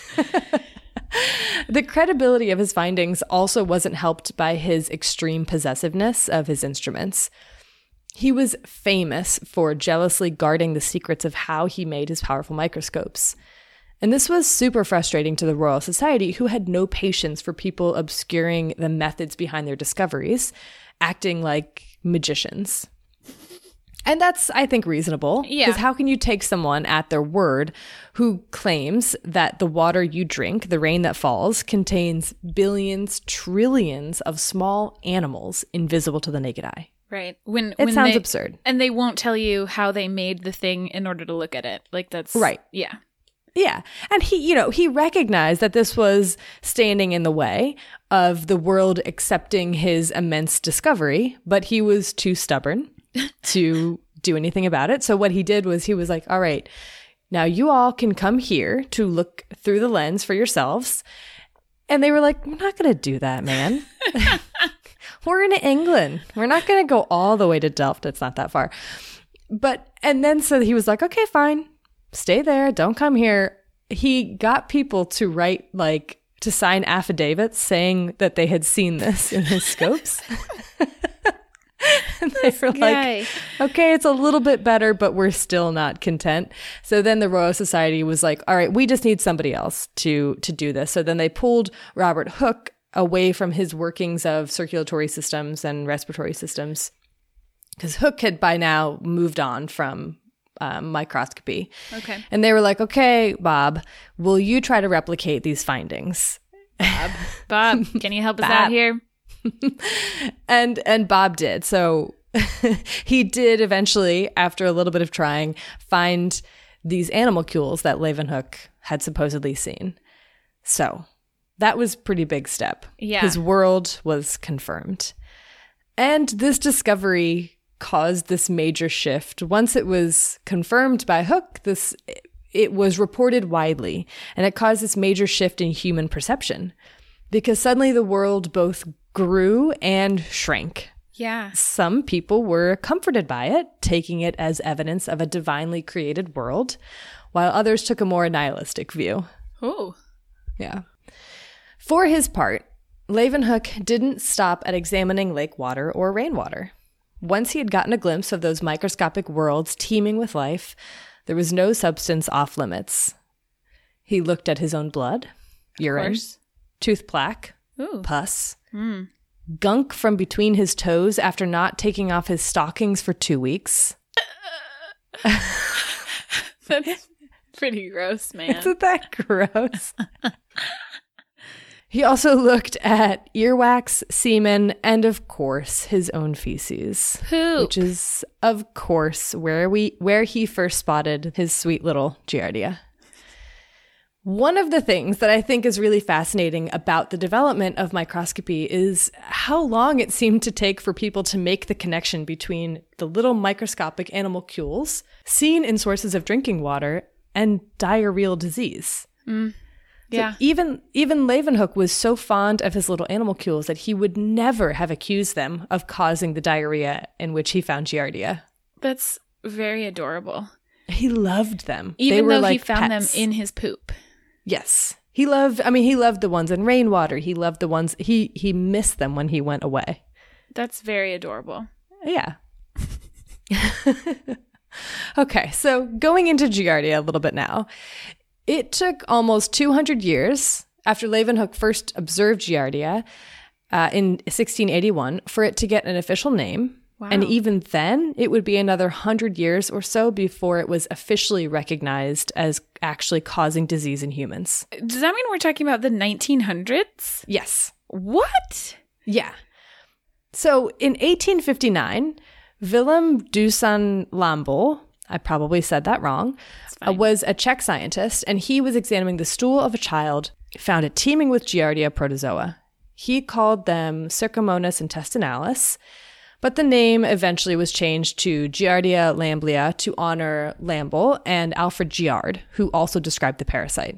B: The credibility of his findings also wasn't helped by his extreme possessiveness of his instruments. He was famous for jealously guarding the secrets of how he made his powerful microscopes. And this was super frustrating to the Royal Society, who had no patience for people obscuring the methods behind their discoveries, acting like magicians. And that's, I think, reasonable.
A: Yeah.
B: Because how can you take someone at their word who claims that the water you drink, the rain that falls, contains billions, trillions of small animals invisible to the naked eye?
A: Right. When
B: It
A: when
B: sounds
A: they,
B: absurd.
A: And they won't tell you how they made the thing in order to look at it. Like, that's...
B: Right.
A: Yeah.
B: Yeah. And he, you know, he recognized that this was standing in the way of the world accepting his immense discovery, but he was too stubborn to do anything about it. So what he did was he was like, all right, now you all can come here to look through the lens for yourselves. And they were like, we're not going to do that, man. We're in England. We're not going to go all the way to Delft. It's not that far. But, and then so he was like, okay, fine. Stay there. Don't come here. He got people to write, like, to sign affidavits saying that they had seen this in his scopes. And they were
A: guy.
B: like, okay, it's a little bit better, but we're still not content. So then the Royal Society was like, all right, we just need somebody else to to do this. So then they pulled Robert Hooke away from his workings of circulatory systems and respiratory systems, because Hooke had by now moved on from um, microscopy.
A: Okay.
B: And they were like, okay, Bob, will you try to replicate these findings?
A: Bob, Bob, can you help us
B: Bob.
A: out here?
B: and and Bob did. So he did eventually, after a little bit of trying, find these animalcules that Leeuwenhoek had supposedly seen. So that was a pretty big step.
A: Yeah.
B: His world was confirmed. And this discovery caused this major shift. Once it was confirmed by Hooke, this it was reported widely, and it caused this major shift in human perception, because suddenly the world both grew and shrank.
A: Yeah.
B: Some people were comforted by it, taking it as evidence of a divinely created world, while others took a more nihilistic view.
A: Oh.
B: Yeah. For his part, Leeuwenhoek didn't stop at examining lake water or rainwater. Once he had gotten a glimpse of those microscopic worlds teeming with life, there was no substance off limits. He looked at his own blood, urine, tooth plaque,
A: Ooh.
B: pus,
A: Mm.
B: gunk from between his toes after not taking off his stockings for two weeks.
A: That's pretty gross, man.
B: Isn't that gross? He also looked at earwax, semen, and of course his own feces.
A: Poop.
B: Which is, of course, where we where he first spotted his sweet little Giardia. One of the things that I think is really fascinating about the development of microscopy is how long it seemed to take for people to make the connection between the little microscopic animalcules seen in sources of drinking water and diarrheal disease.
A: Mm. Yeah.
B: So even even Leeuwenhoek was so fond of his little animalcules that he would never have accused them of causing the diarrhea in which he found Giardia.
A: That's very adorable.
B: He loved them.
A: Even
B: they were
A: though
B: like
A: he found
B: pets.
A: them in his poop.
B: Yes. He loved, I mean, he loved the ones in rainwater. He loved the ones, he he missed them when he went away.
A: That's very adorable.
B: Yeah. Okay, so going into Giardia a little bit now. It took almost two hundred years after Leeuwenhoek first observed Giardia uh, in sixteen eighty-one for it to get an official name. Wow. And even then, it would be another one hundred years or so before it was officially recognized as actually causing disease in humans.
A: Does that mean we're talking about the nineteen hundreds?
B: Yes.
A: What?
B: Yeah. So in eighteen fifty-nine, Willem Dusan Lambel, I probably said that wrong, uh, was a Czech scientist, and he was examining the stool of a child found it teeming with Giardia protozoa. He called them Cercomonas intestinalis, but the name eventually was changed to Giardia lamblia to honor Lambel and Alfred Giard, who also described the parasite.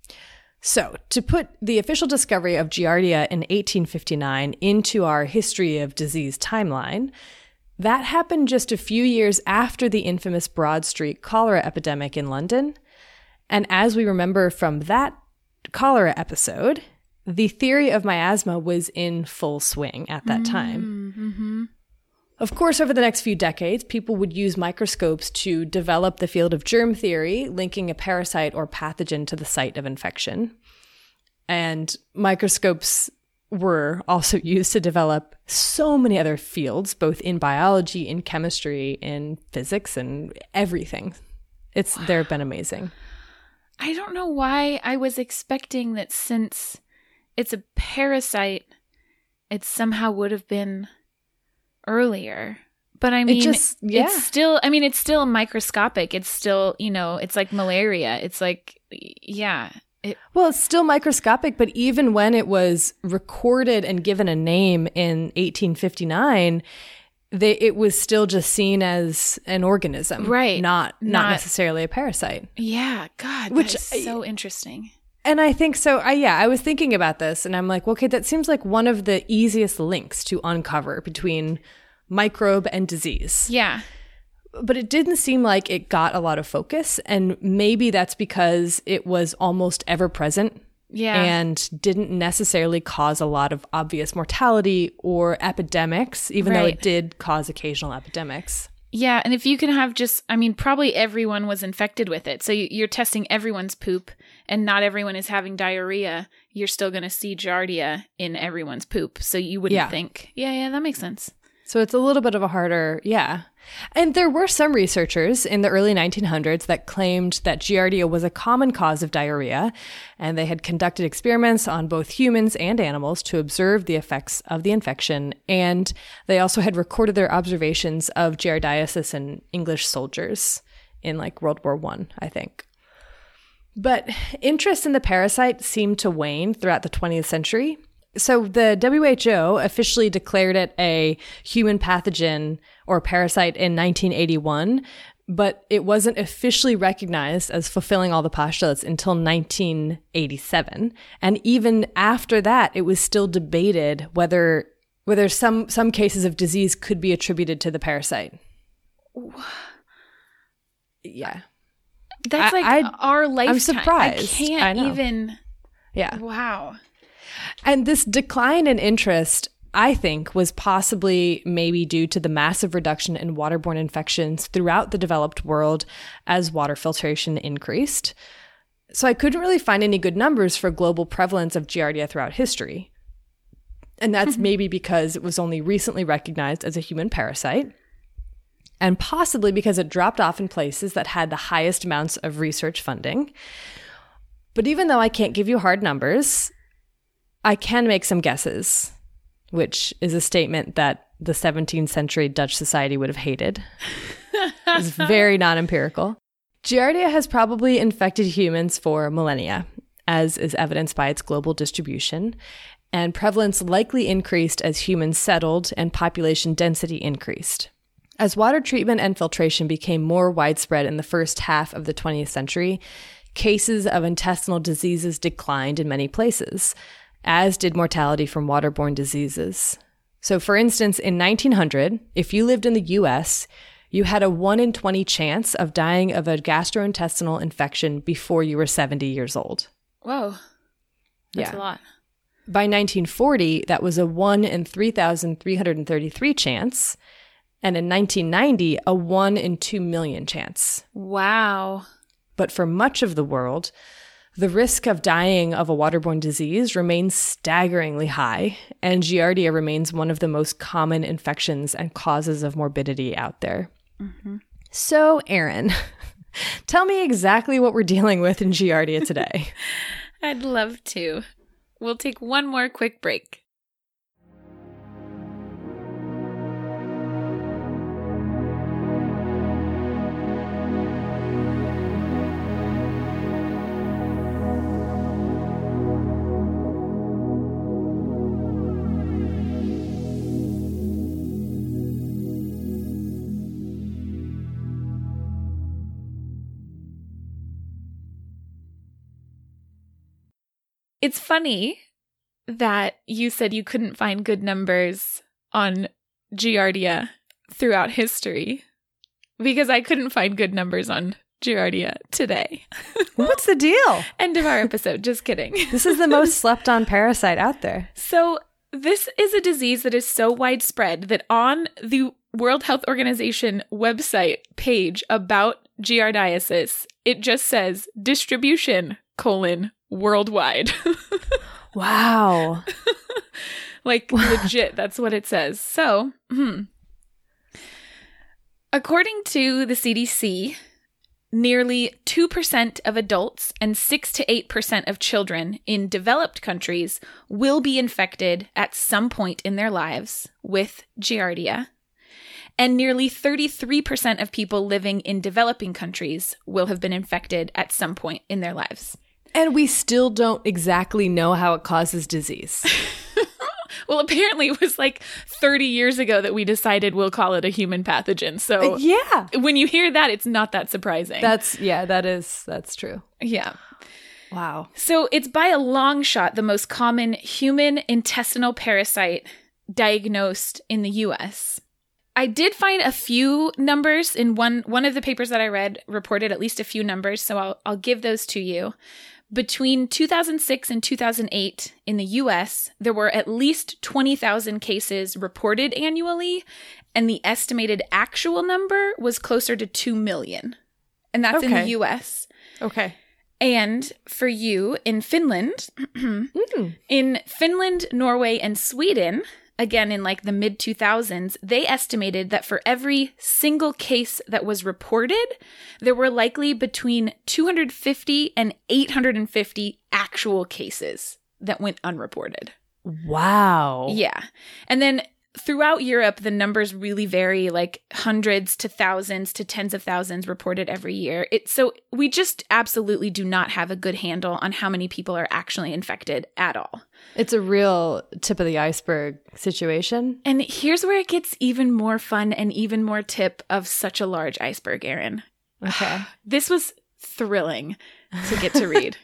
B: So, to put the official discovery of Giardia in eighteen fifty-nine into our history of disease timeline, that happened just a few years after the infamous Broad Street cholera epidemic in London. And as we remember from that cholera episode, the theory of miasma was in full swing at that time.
A: Mm-hmm.
B: Of course, over the next few decades, people would use microscopes to develop the field of germ theory, linking a parasite or pathogen to the site of infection. And microscopes were also used to develop so many other fields, both in biology, in chemistry, in physics, and everything. It's wow. They've been amazing.
A: I don't know why I was expecting that since it's a parasite, it somehow would have been earlier. But I mean,
B: it just, yeah.
A: it's still, I mean, it's still microscopic. It's still, you know, it's like malaria. It's like, yeah. It,
B: well, it's still microscopic, but even when it was recorded and given a name in eighteen fifty-nine, they, it was still just seen as an organism.
A: Right.
B: Not, not,
A: not
B: necessarily a parasite.
A: Yeah. God,
B: Which
A: that is so interesting.
B: And I think so. I, yeah, I was thinking about this and I'm like, okay, that seems like one of the easiest links to uncover between microbe and disease.
A: Yeah.
B: But it didn't seem like it got a lot of focus. And maybe that's because it was almost ever present.
A: Yeah.
B: And didn't necessarily cause a lot of obvious mortality or epidemics, even
A: right.
B: though it did cause occasional epidemics.
A: Yeah. And if you can have just, I mean, probably everyone was infected with it. So you're testing everyone's poop and not everyone is having diarrhea. You're still going to see Giardia in everyone's poop. So you wouldn't
B: yeah.
A: think, yeah, yeah, that makes sense.
B: So it's a little bit of a harder, yeah. And there were some researchers in the early nineteen hundreds that claimed that Giardia was a common cause of diarrhea, and they had conducted experiments on both humans and animals to observe the effects of the infection, and they also had recorded their observations of giardiasis in English soldiers in like World War One, I think. But interest in the parasite seemed to wane throughout the twentieth century. So the W H O officially declared it a human pathogen or parasite in nineteen eighty-one, but it wasn't officially recognized as fulfilling all the postulates until nineteen eighty-seven. And even after that, it was still debated whether whether some, some cases of disease could be attributed to the parasite. Yeah.
A: That's
B: I,
A: like
B: I,
A: our lifetime.
B: I'm surprised.
A: I can't
B: I know.
A: even.
B: Yeah.
A: Wow.
B: And this decline in interest, I think, was possibly maybe due to the massive reduction in waterborne infections throughout the developed world as water filtration increased. So I couldn't really find any good numbers for global prevalence of Giardia throughout history. And that's maybe because it was only recently recognized as a human parasite, and possibly because it dropped off in places that had the highest amounts of research funding. But even though I can't give you hard numbers, I can make some guesses, which is a statement that the seventeenth century Dutch society would have hated. It's very non-empirical. Giardia has probably infected humans for millennia, as is evidenced by its global distribution, and prevalence likely increased as humans settled and population density increased. As water treatment and filtration became more widespread in the first half of the twentieth century, cases of intestinal diseases declined in many places, as did mortality from waterborne diseases. So for instance, in nineteen hundred, if you lived in the U S, you had a one in twenty chance of dying of a gastrointestinal infection before you were seventy years old.
A: Whoa. That's
B: yeah.
A: a lot.
B: By nineteen forty, that was a one in three thousand three hundred thirty-three chance. And in nineteen ninety, a one in two million chance.
A: Wow.
B: But for much of the world, the risk of dying of a waterborne disease remains staggeringly high, and Giardia remains one of the most common infections and causes of morbidity out there. Mm-hmm. So, Erin, tell me exactly what we're dealing with in Giardia today.
A: I'd love to. We'll take one more quick break. It's funny that you said you couldn't find good numbers on Giardia throughout history, because I couldn't find good numbers on Giardia today.
B: What's the deal?
A: End of our episode. Just kidding.
B: This is the most slept on parasite out there.
A: So this is a disease that is so widespread that on the World Health Organization website page about giardiasis, it just says distribution, colon, worldwide.
B: Wow.
A: Like, legit, that's what it says. So, hmm. According to the C D C, nearly two percent of adults and six to eight percent of children in developed countries will be infected at some point in their lives with Giardia. And nearly thirty-three percent of people living in developing countries will have been infected at some point in their lives.
B: And we still don't exactly know how it causes disease.
A: Well, apparently it was like thirty years ago that we decided we'll call it a human pathogen. So
B: uh, yeah,
A: when you hear that, it's not that surprising.
B: That's, yeah, that is, that's true.
A: Yeah.
B: Wow.
A: So it's by a long shot the most common human intestinal parasite diagnosed in the U S. I did find a few numbers in one one of the papers that I read reported at least a few numbers, so I'll I'll give those to you. Between two thousand six and two thousand eight in the U S, there were at least twenty thousand cases reported annually, and the estimated actual number was closer to two million. And that's
B: okay.
A: in the U S.
B: Okay.
A: And for you, in Finland, mm. in Finland, Norway, and Sweden, again in like the mid two thousands, they estimated that for every single case that was reported, there were likely between two hundred fifty and eight hundred fifty actual cases that went unreported.
B: Wow.
A: Yeah. And then throughout Europe, the numbers really vary, like hundreds to thousands to tens of thousands reported every year. It, so we just absolutely do not have a good handle on how many people are actually infected at all.
B: It's a real tip of the iceberg situation.
A: And here's where it gets even more fun and even more tip of such a large iceberg, Erin.
B: Okay.
A: This was thrilling to get to read.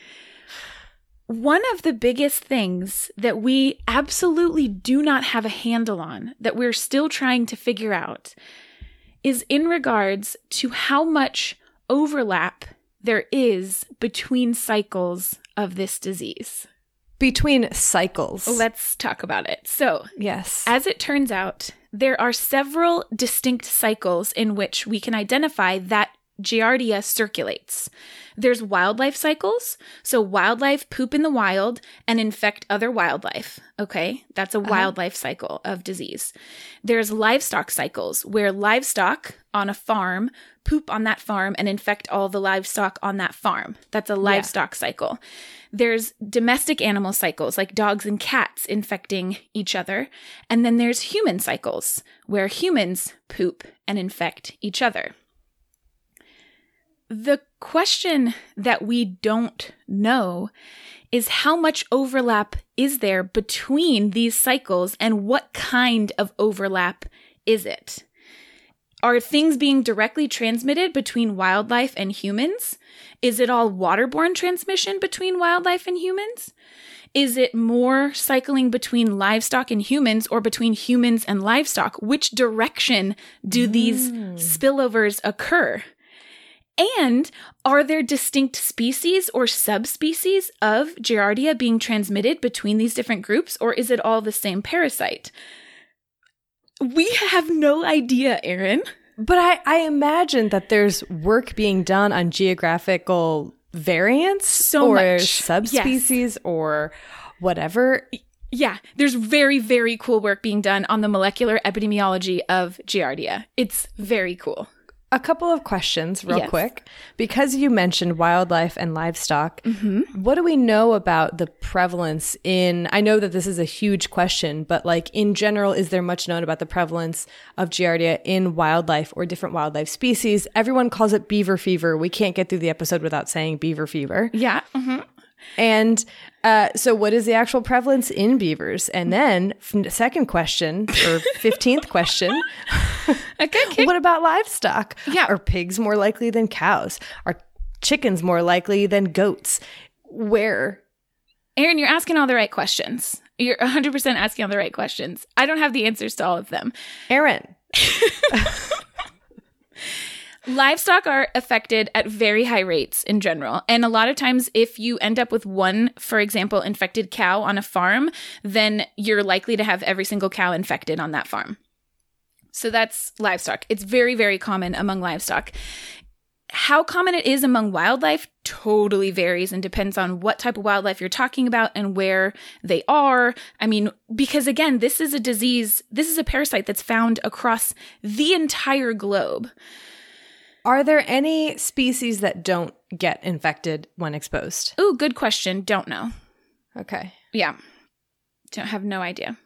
A: One of the biggest things that we absolutely do not have a handle on, that we're still trying to figure out, is in regards to how much overlap there is between cycles of this disease.
B: Between cycles.
A: Let's talk about it. So,
B: yes.
A: As it turns out, there are several distinct cycles in which we can identify that Giardia circulates. There's wildlife cycles. So wildlife poop in the wild and infect other wildlife. Okay, that's a uh-huh. wildlife cycle of disease. There's livestock cycles where livestock on a farm poop on that farm and infect all the livestock on that farm. That's a livestock yeah. cycle. There's domestic animal cycles like dogs and cats infecting each other. And then there's human cycles where humans poop and infect each other. The question that we don't know is how much overlap is there between these cycles and what kind of overlap is it? Are things being directly transmitted between wildlife and humans? Is it all waterborne transmission between wildlife and humans? Is it more cycling between livestock and humans or between humans and livestock? Which direction do mm. these spillovers occur? And are there distinct species or subspecies of Giardia being transmitted between these different groups, or is it all the same parasite? We have no idea, Erin.
B: But I, I imagine that there's work being done on geographical variants
A: So
B: or
A: much.
B: subspecies or whatever.
A: Yeah, there's very, very cool work being done on the molecular epidemiology of Giardia. It's very cool.
B: A couple of questions real
A: Yes.
B: quick. Because you mentioned wildlife and livestock,
A: Mm-hmm.
B: what do we know about the prevalence in, I know that this is a huge question, but like in general, is there much known about the prevalence of Giardia in wildlife or different wildlife species? Everyone calls it beaver fever. We can't get through the episode without saying beaver fever.
A: Yeah. Mm-hmm.
B: And uh, so what is the actual prevalence in beavers? And then f- second question or fifteenth question,
A: Okay, okay.
B: what about livestock?
A: Yeah.
B: Are pigs more likely than cows? Are chickens more likely than goats? Where?
A: Erin, you're asking all the right questions. You're one hundred percent asking all the right questions. I don't have the answers to all of them.
B: Erin.
A: Livestock are affected at very high rates in general. And a lot of times, if you end up with one, for example, infected cow on a farm, then you're likely to have every single cow infected on that farm. So that's livestock. It's very, very common among livestock. How common it is among wildlife totally varies and depends on what type of wildlife you're talking about and where they are. I mean, because again, this is a disease, this is a parasite that's found across the entire globe.
B: Are there any species that don't get infected when exposed?
A: Ooh, good question. Don't know.
B: Okay.
A: Yeah. Don't have no idea.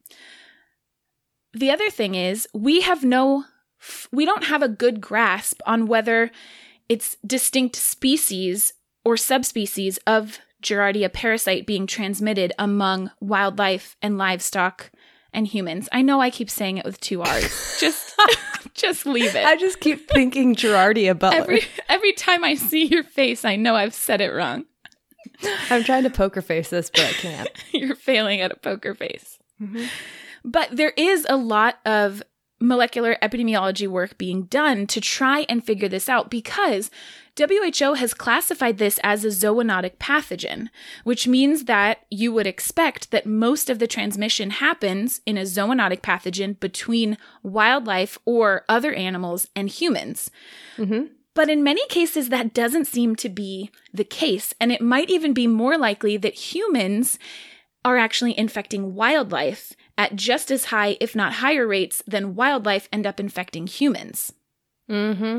A: The other thing is we have no, we don't have a good grasp on whether it's distinct species or subspecies of Giardia parasite being transmitted among wildlife and livestock and humans. I know I keep saying it with two R's. Just, just leave it.
B: I just keep thinking Giardia Butler.
A: Every, every time I see your face, I know I've said it wrong.
B: I'm trying to poker face this, but I can't.
A: You're failing at a poker face. Mm-hmm. But there is a lot of molecular epidemiology work being done to try and figure this out because W H O has classified this as a zoonotic pathogen, which means that you would expect that most of the transmission happens in a zoonotic pathogen between wildlife or other animals and humans. Mm-hmm. But in many cases, that doesn't seem to be the case. And it might even be more likely that humans are actually infecting wildlife at just as high, if not higher rates than wildlife end up infecting humans.
B: Mm-hmm.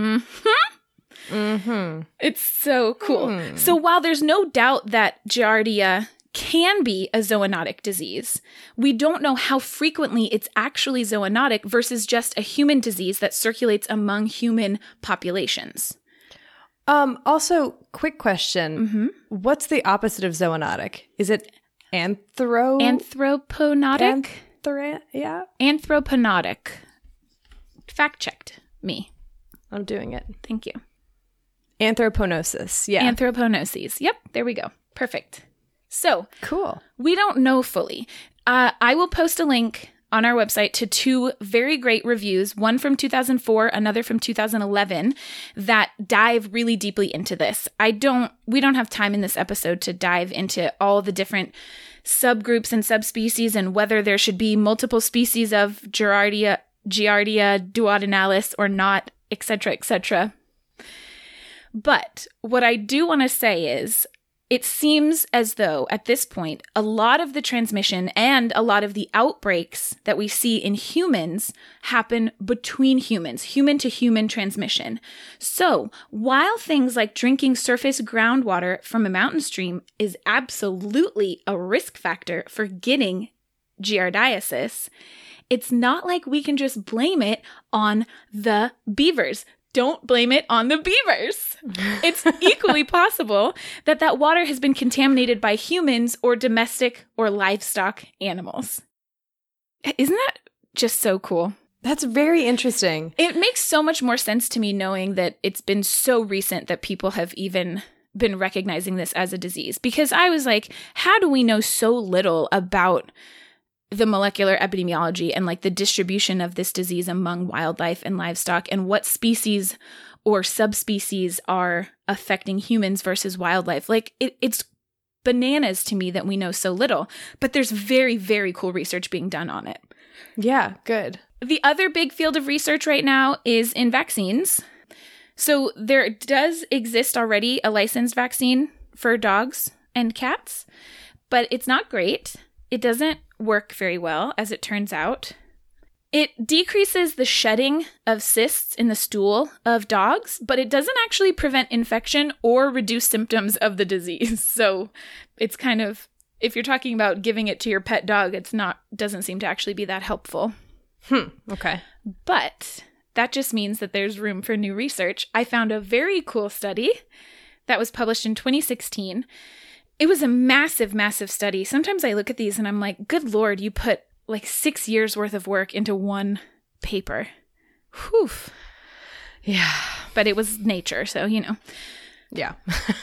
A: Mm-hmm.
B: Mm-hmm.
A: It's so cool.
B: Mm.
A: So while there's no doubt that Giardia can be a zoonotic disease, we don't know how frequently it's actually zoonotic versus just a human disease that circulates among human populations.
B: Um. Also, quick question.
A: Mm-hmm.
B: What's the opposite of zoonotic? Is it anthro?
A: Anthroponotic?
B: Anthra- yeah.
A: Anthroponotic. Fact checked me.
B: I'm doing it.
A: Thank you.
B: Anthroponosis. Yeah.
A: Anthroponoses. Yep, there we go. Perfect. So,
B: Cool.
A: we don't know fully. Uh, I will post a link on our website to two very great reviews, one from two thousand four, another from two thousand eleven, that dive really deeply into this. I don't, we don't have time in this episode to dive into all the different subgroups and subspecies and whether there should be multiple species of Giardia, Giardia duodenalis or not, et cetera, et cetera. But what I do want to say is, it seems as though at this point, a lot of the transmission and a lot of the outbreaks that we see in humans happen between humans, human to human transmission. So while things like drinking surface groundwater from a mountain stream is absolutely a risk factor for getting giardiasis, it's not like we can just blame it on the beavers. Don't blame it on the beavers. It's equally possible that that water has been contaminated by humans or domestic or livestock animals. Isn't that just so cool?
B: That's very interesting.
A: It makes so much more sense to me knowing that it's been so recent that people have even been recognizing this as a disease. Because I was like, how do we know so little about the molecular epidemiology and like the distribution of this disease among wildlife and livestock and what species or subspecies are affecting humans versus wildlife? Like it, it's bananas to me that we know so little, but there's very, very cool research being done on it.
B: Yeah, good.
A: The other big field of research right now is in vaccines. So there does exist already a licensed vaccine for dogs and cats, but it's not great. It doesn't work very well, as it turns out. It decreases the shedding of cysts in the stool of dogs, but it doesn't actually prevent infection or reduce symptoms of the disease. So it's kind of, if you're talking about giving it to your pet dog, it's not, doesn't seem to actually be that helpful.
B: Hmm. Okay.
A: But that just means that there's room for new research. I found a very cool study that was published in twenty sixteen. It was a massive, massive study. Sometimes I look at these and I'm like, good Lord, you put like six years worth of work into one paper. Whew.
B: Yeah.
A: But it was Nature, so, you know.
B: Yeah.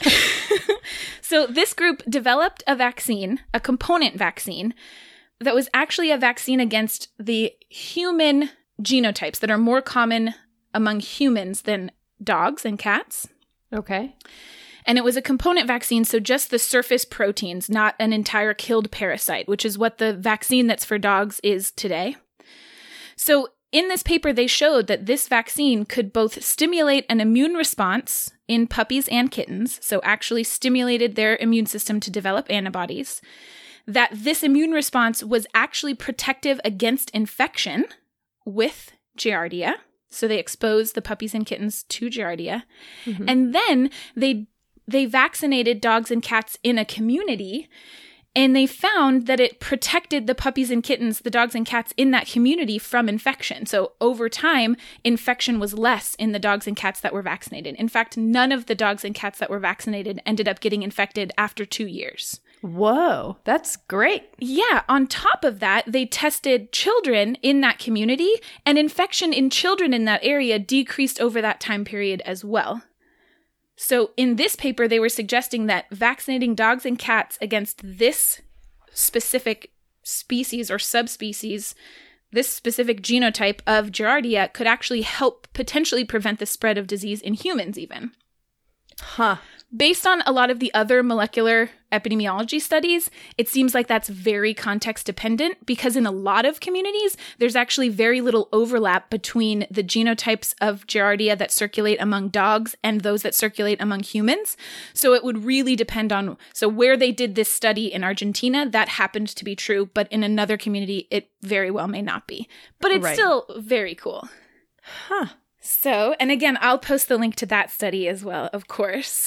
A: So this group developed a vaccine, a component vaccine, that was actually a vaccine against the human genotypes that are more common among humans than dogs and cats.
B: Okay.
A: And it was a component vaccine, so just the surface proteins, not an entire killed parasite, which is what the vaccine that's for dogs is today. So in this paper, they showed that this vaccine could both stimulate an immune response in puppies and kittens, so actually stimulated their immune system to develop antibodies, that this immune response was actually protective against infection with Giardia. So they exposed the puppies and kittens to Giardia. Mm-hmm. And then they they vaccinated dogs and cats in a community, and they found that it protected the puppies and kittens, the dogs and cats in that community from infection. So over time, infection was less in the dogs and cats that were vaccinated. In fact, none of the dogs and cats that were vaccinated ended up getting infected after two years.
B: Whoa, that's great.
A: Yeah. On top of that, they tested children in that community, and infection in children in that area decreased over that time period as well. So in this paper, they were suggesting that vaccinating dogs and cats against this specific species or subspecies, this specific genotype of Giardia, could actually help potentially prevent the spread of disease in humans even.
B: Huh.
A: Based on a lot of the other molecular epidemiology studies, it seems like that's very context dependent, because in a lot of communities, there's actually very little overlap between the genotypes of Giardia that circulate among dogs and those that circulate among humans. So it would really depend on, so where they did this study in Argentina, that happened to be true, but in another community, it very well may not be. But it's
B: Right.
A: still very cool.
B: Huh.
A: So, and again, I'll post the link to that study as well, of course.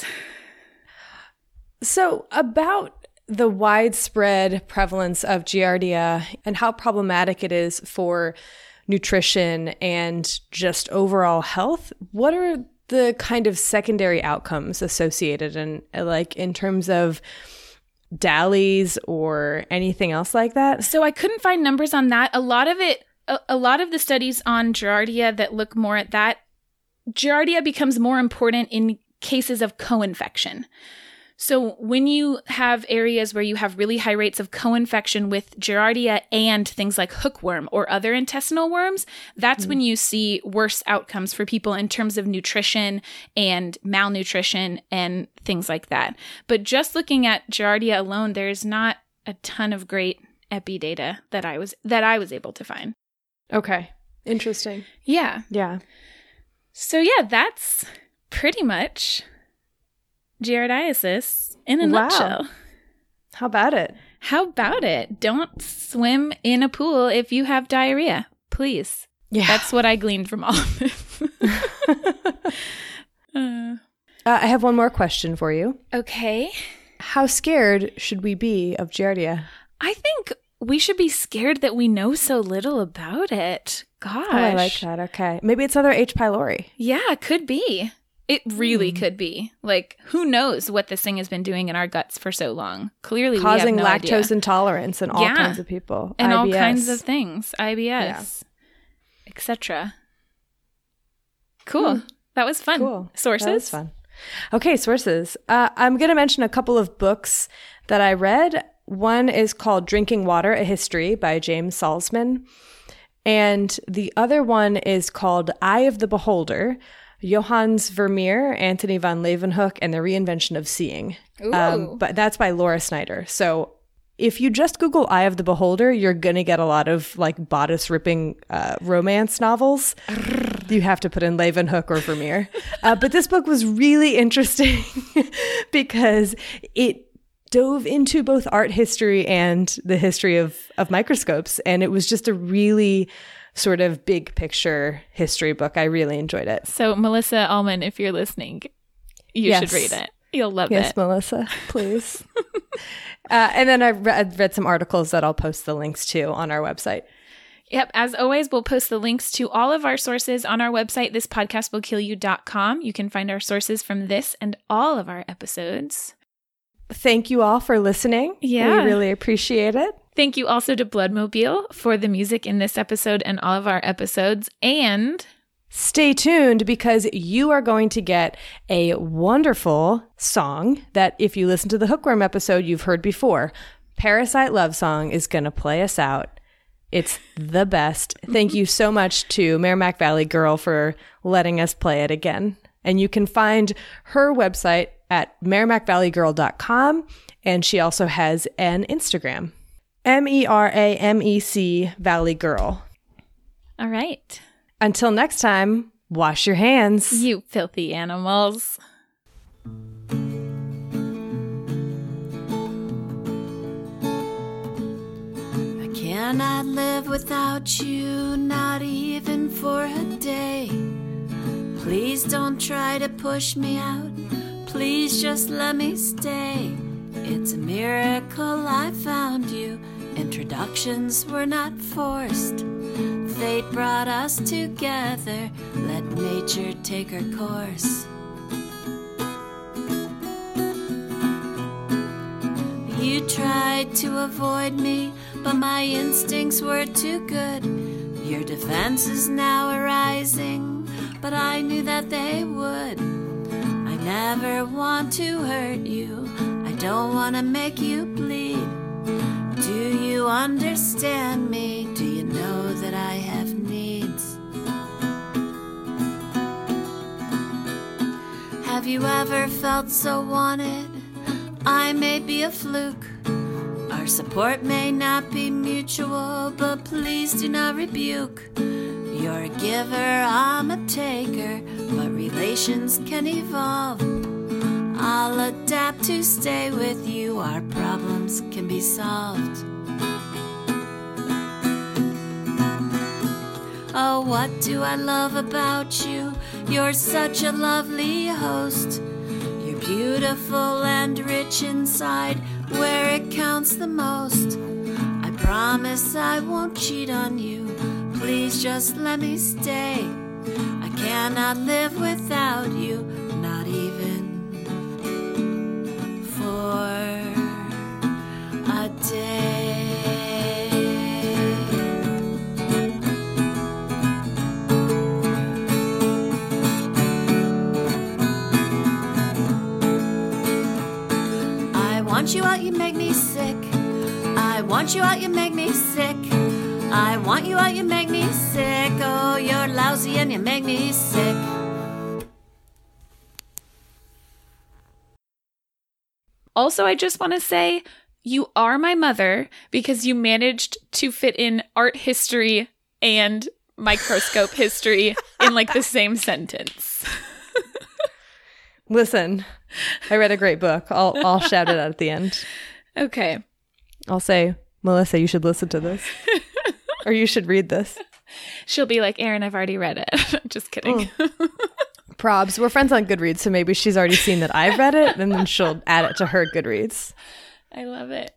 B: So about the widespread prevalence of Giardia and how problematic it is for nutrition and just overall health, what are the kind of secondary outcomes associated in, like, in terms of D A L Ys or anything else like that?
A: So I couldn't find numbers on that. A lot of it, a, a lot of the studies on Giardia that look more at that, Giardia becomes more important in cases of co-infection. So when you have areas where you have really high rates of co-infection with Giardia and things like hookworm or other intestinal worms, that's mm. when you see worse outcomes for people in terms of nutrition and malnutrition and things like that. But just looking at Giardia alone, there's not a ton of great epi data that I was that I was able to find.
B: Okay. Interesting.
A: Yeah.
B: Yeah.
A: So yeah, that's pretty much Giardiasis in a
B: Wow.
A: nutshell.
B: How about it?
A: How about it? Don't swim in a pool if you have diarrhea, please.
B: Yeah.
A: That's what I gleaned from all of this. uh,
B: uh, I have one more question for you.
A: okay.
B: How scared should we be of Giardia?
A: I think we should be scared that we know so little about it. Gosh.
B: Oh, I like that. Okay. Maybe it's other H. pylori.
A: Yeah, could be. It really mm. could be. Like, who knows what this thing has been doing in our guts for so long? Clearly,
B: causing
A: we have no
B: lactose
A: idea.
B: intolerance in all
A: yeah.
B: kinds of people.
A: And
B: I B S.
A: all kinds of things. I B S, yeah. et cetera. Cool. Hmm. That was fun.
B: Cool.
A: Sources?
B: That was fun. Okay, sources. Uh, I'm going to mention a couple of books that I read. One is called Drinking Water, A History by James Salzman. And the other one is called Eye of the Beholder, Johannes Vermeer, Anthony van Leeuwenhoek, and the Reinvention of Seeing. Um, but that's by Laura Snyder. So if you just Google Eye of the Beholder, you're going to get a lot of like bodice ripping uh, romance novels. You have to put in Leeuwenhoek or Vermeer. Uh, but this book was really interesting because it dove into both art history and the history of, of microscopes. And it was just a really sort of big picture history book. I really enjoyed it.
A: So Melissa Allman, if you're listening, you
B: yes.
A: should read it. You'll love
B: yes,
A: it.
B: Yes, Melissa, please. uh, and then I read, read some articles that I'll post the links to on our website.
A: Yep. As always, we'll post the links to all of our sources on our website, this podcast will kill you dot com. You can find our sources from this and all of our episodes.
B: Thank you all for listening.
A: Yeah.
B: We really appreciate it.
A: Thank you also to Bloodmobile for the music in this episode and all of our episodes. And
B: stay tuned because you are going to get a wonderful song that if you listen to the Hookworm episode, you've heard before. Parasite Love Song is going to play us out. It's the best. Thank you so much to Merrimack Valley Girl for letting us play it again. And you can find her website at merrimack valley girl dot com. And she also has an Instagram. M E R A M E C Valley Girl.
A: All right.
B: Until next time, wash your hands.
A: You filthy animals.
C: I cannot live without you, not even for a day. Please don't try to push me out. Please just let me stay. It's a miracle I found you. Introductions were not forced. Fate brought us together. Let nature take her course. You tried to avoid me, but my instincts were too good. Your defenses now arising, but I knew that they would. I never want to hurt you. I don't want to make you bleed. Do you understand me? Do you know that I have needs? Have you ever felt so wanted? I may be a fluke. Our support may not be mutual, but please do not rebuke. You're a giver, I'm a taker, but relations can evolve. I'll adapt to stay with you, our problems can be solved. Oh, what do I love about you? You're such a lovely host. You're beautiful and rich inside, where it counts the most. I promise I won't cheat on you. Please just let me stay. I cannot live without you, not even for a day. I want you out, you make me sick. I want you out, you make me sick. I want you out, you make me sick. Oh, you're lousy and you make me sick.
A: Also, I just want to say you are my mother because you managed to fit in art history and microscope history in like the same sentence.
B: Listen, I read a great book. I'll I'll shout it out at the end.
A: Okay.
B: I'll say, Melissa, you should listen to this. Or you should read this.
A: She'll be like, Erin, I've already read it. Just kidding.
B: Mm. Probs. We're friends on Goodreads, so maybe she's already seen that I've read it, and then she'll add it to her Goodreads.
A: I love it.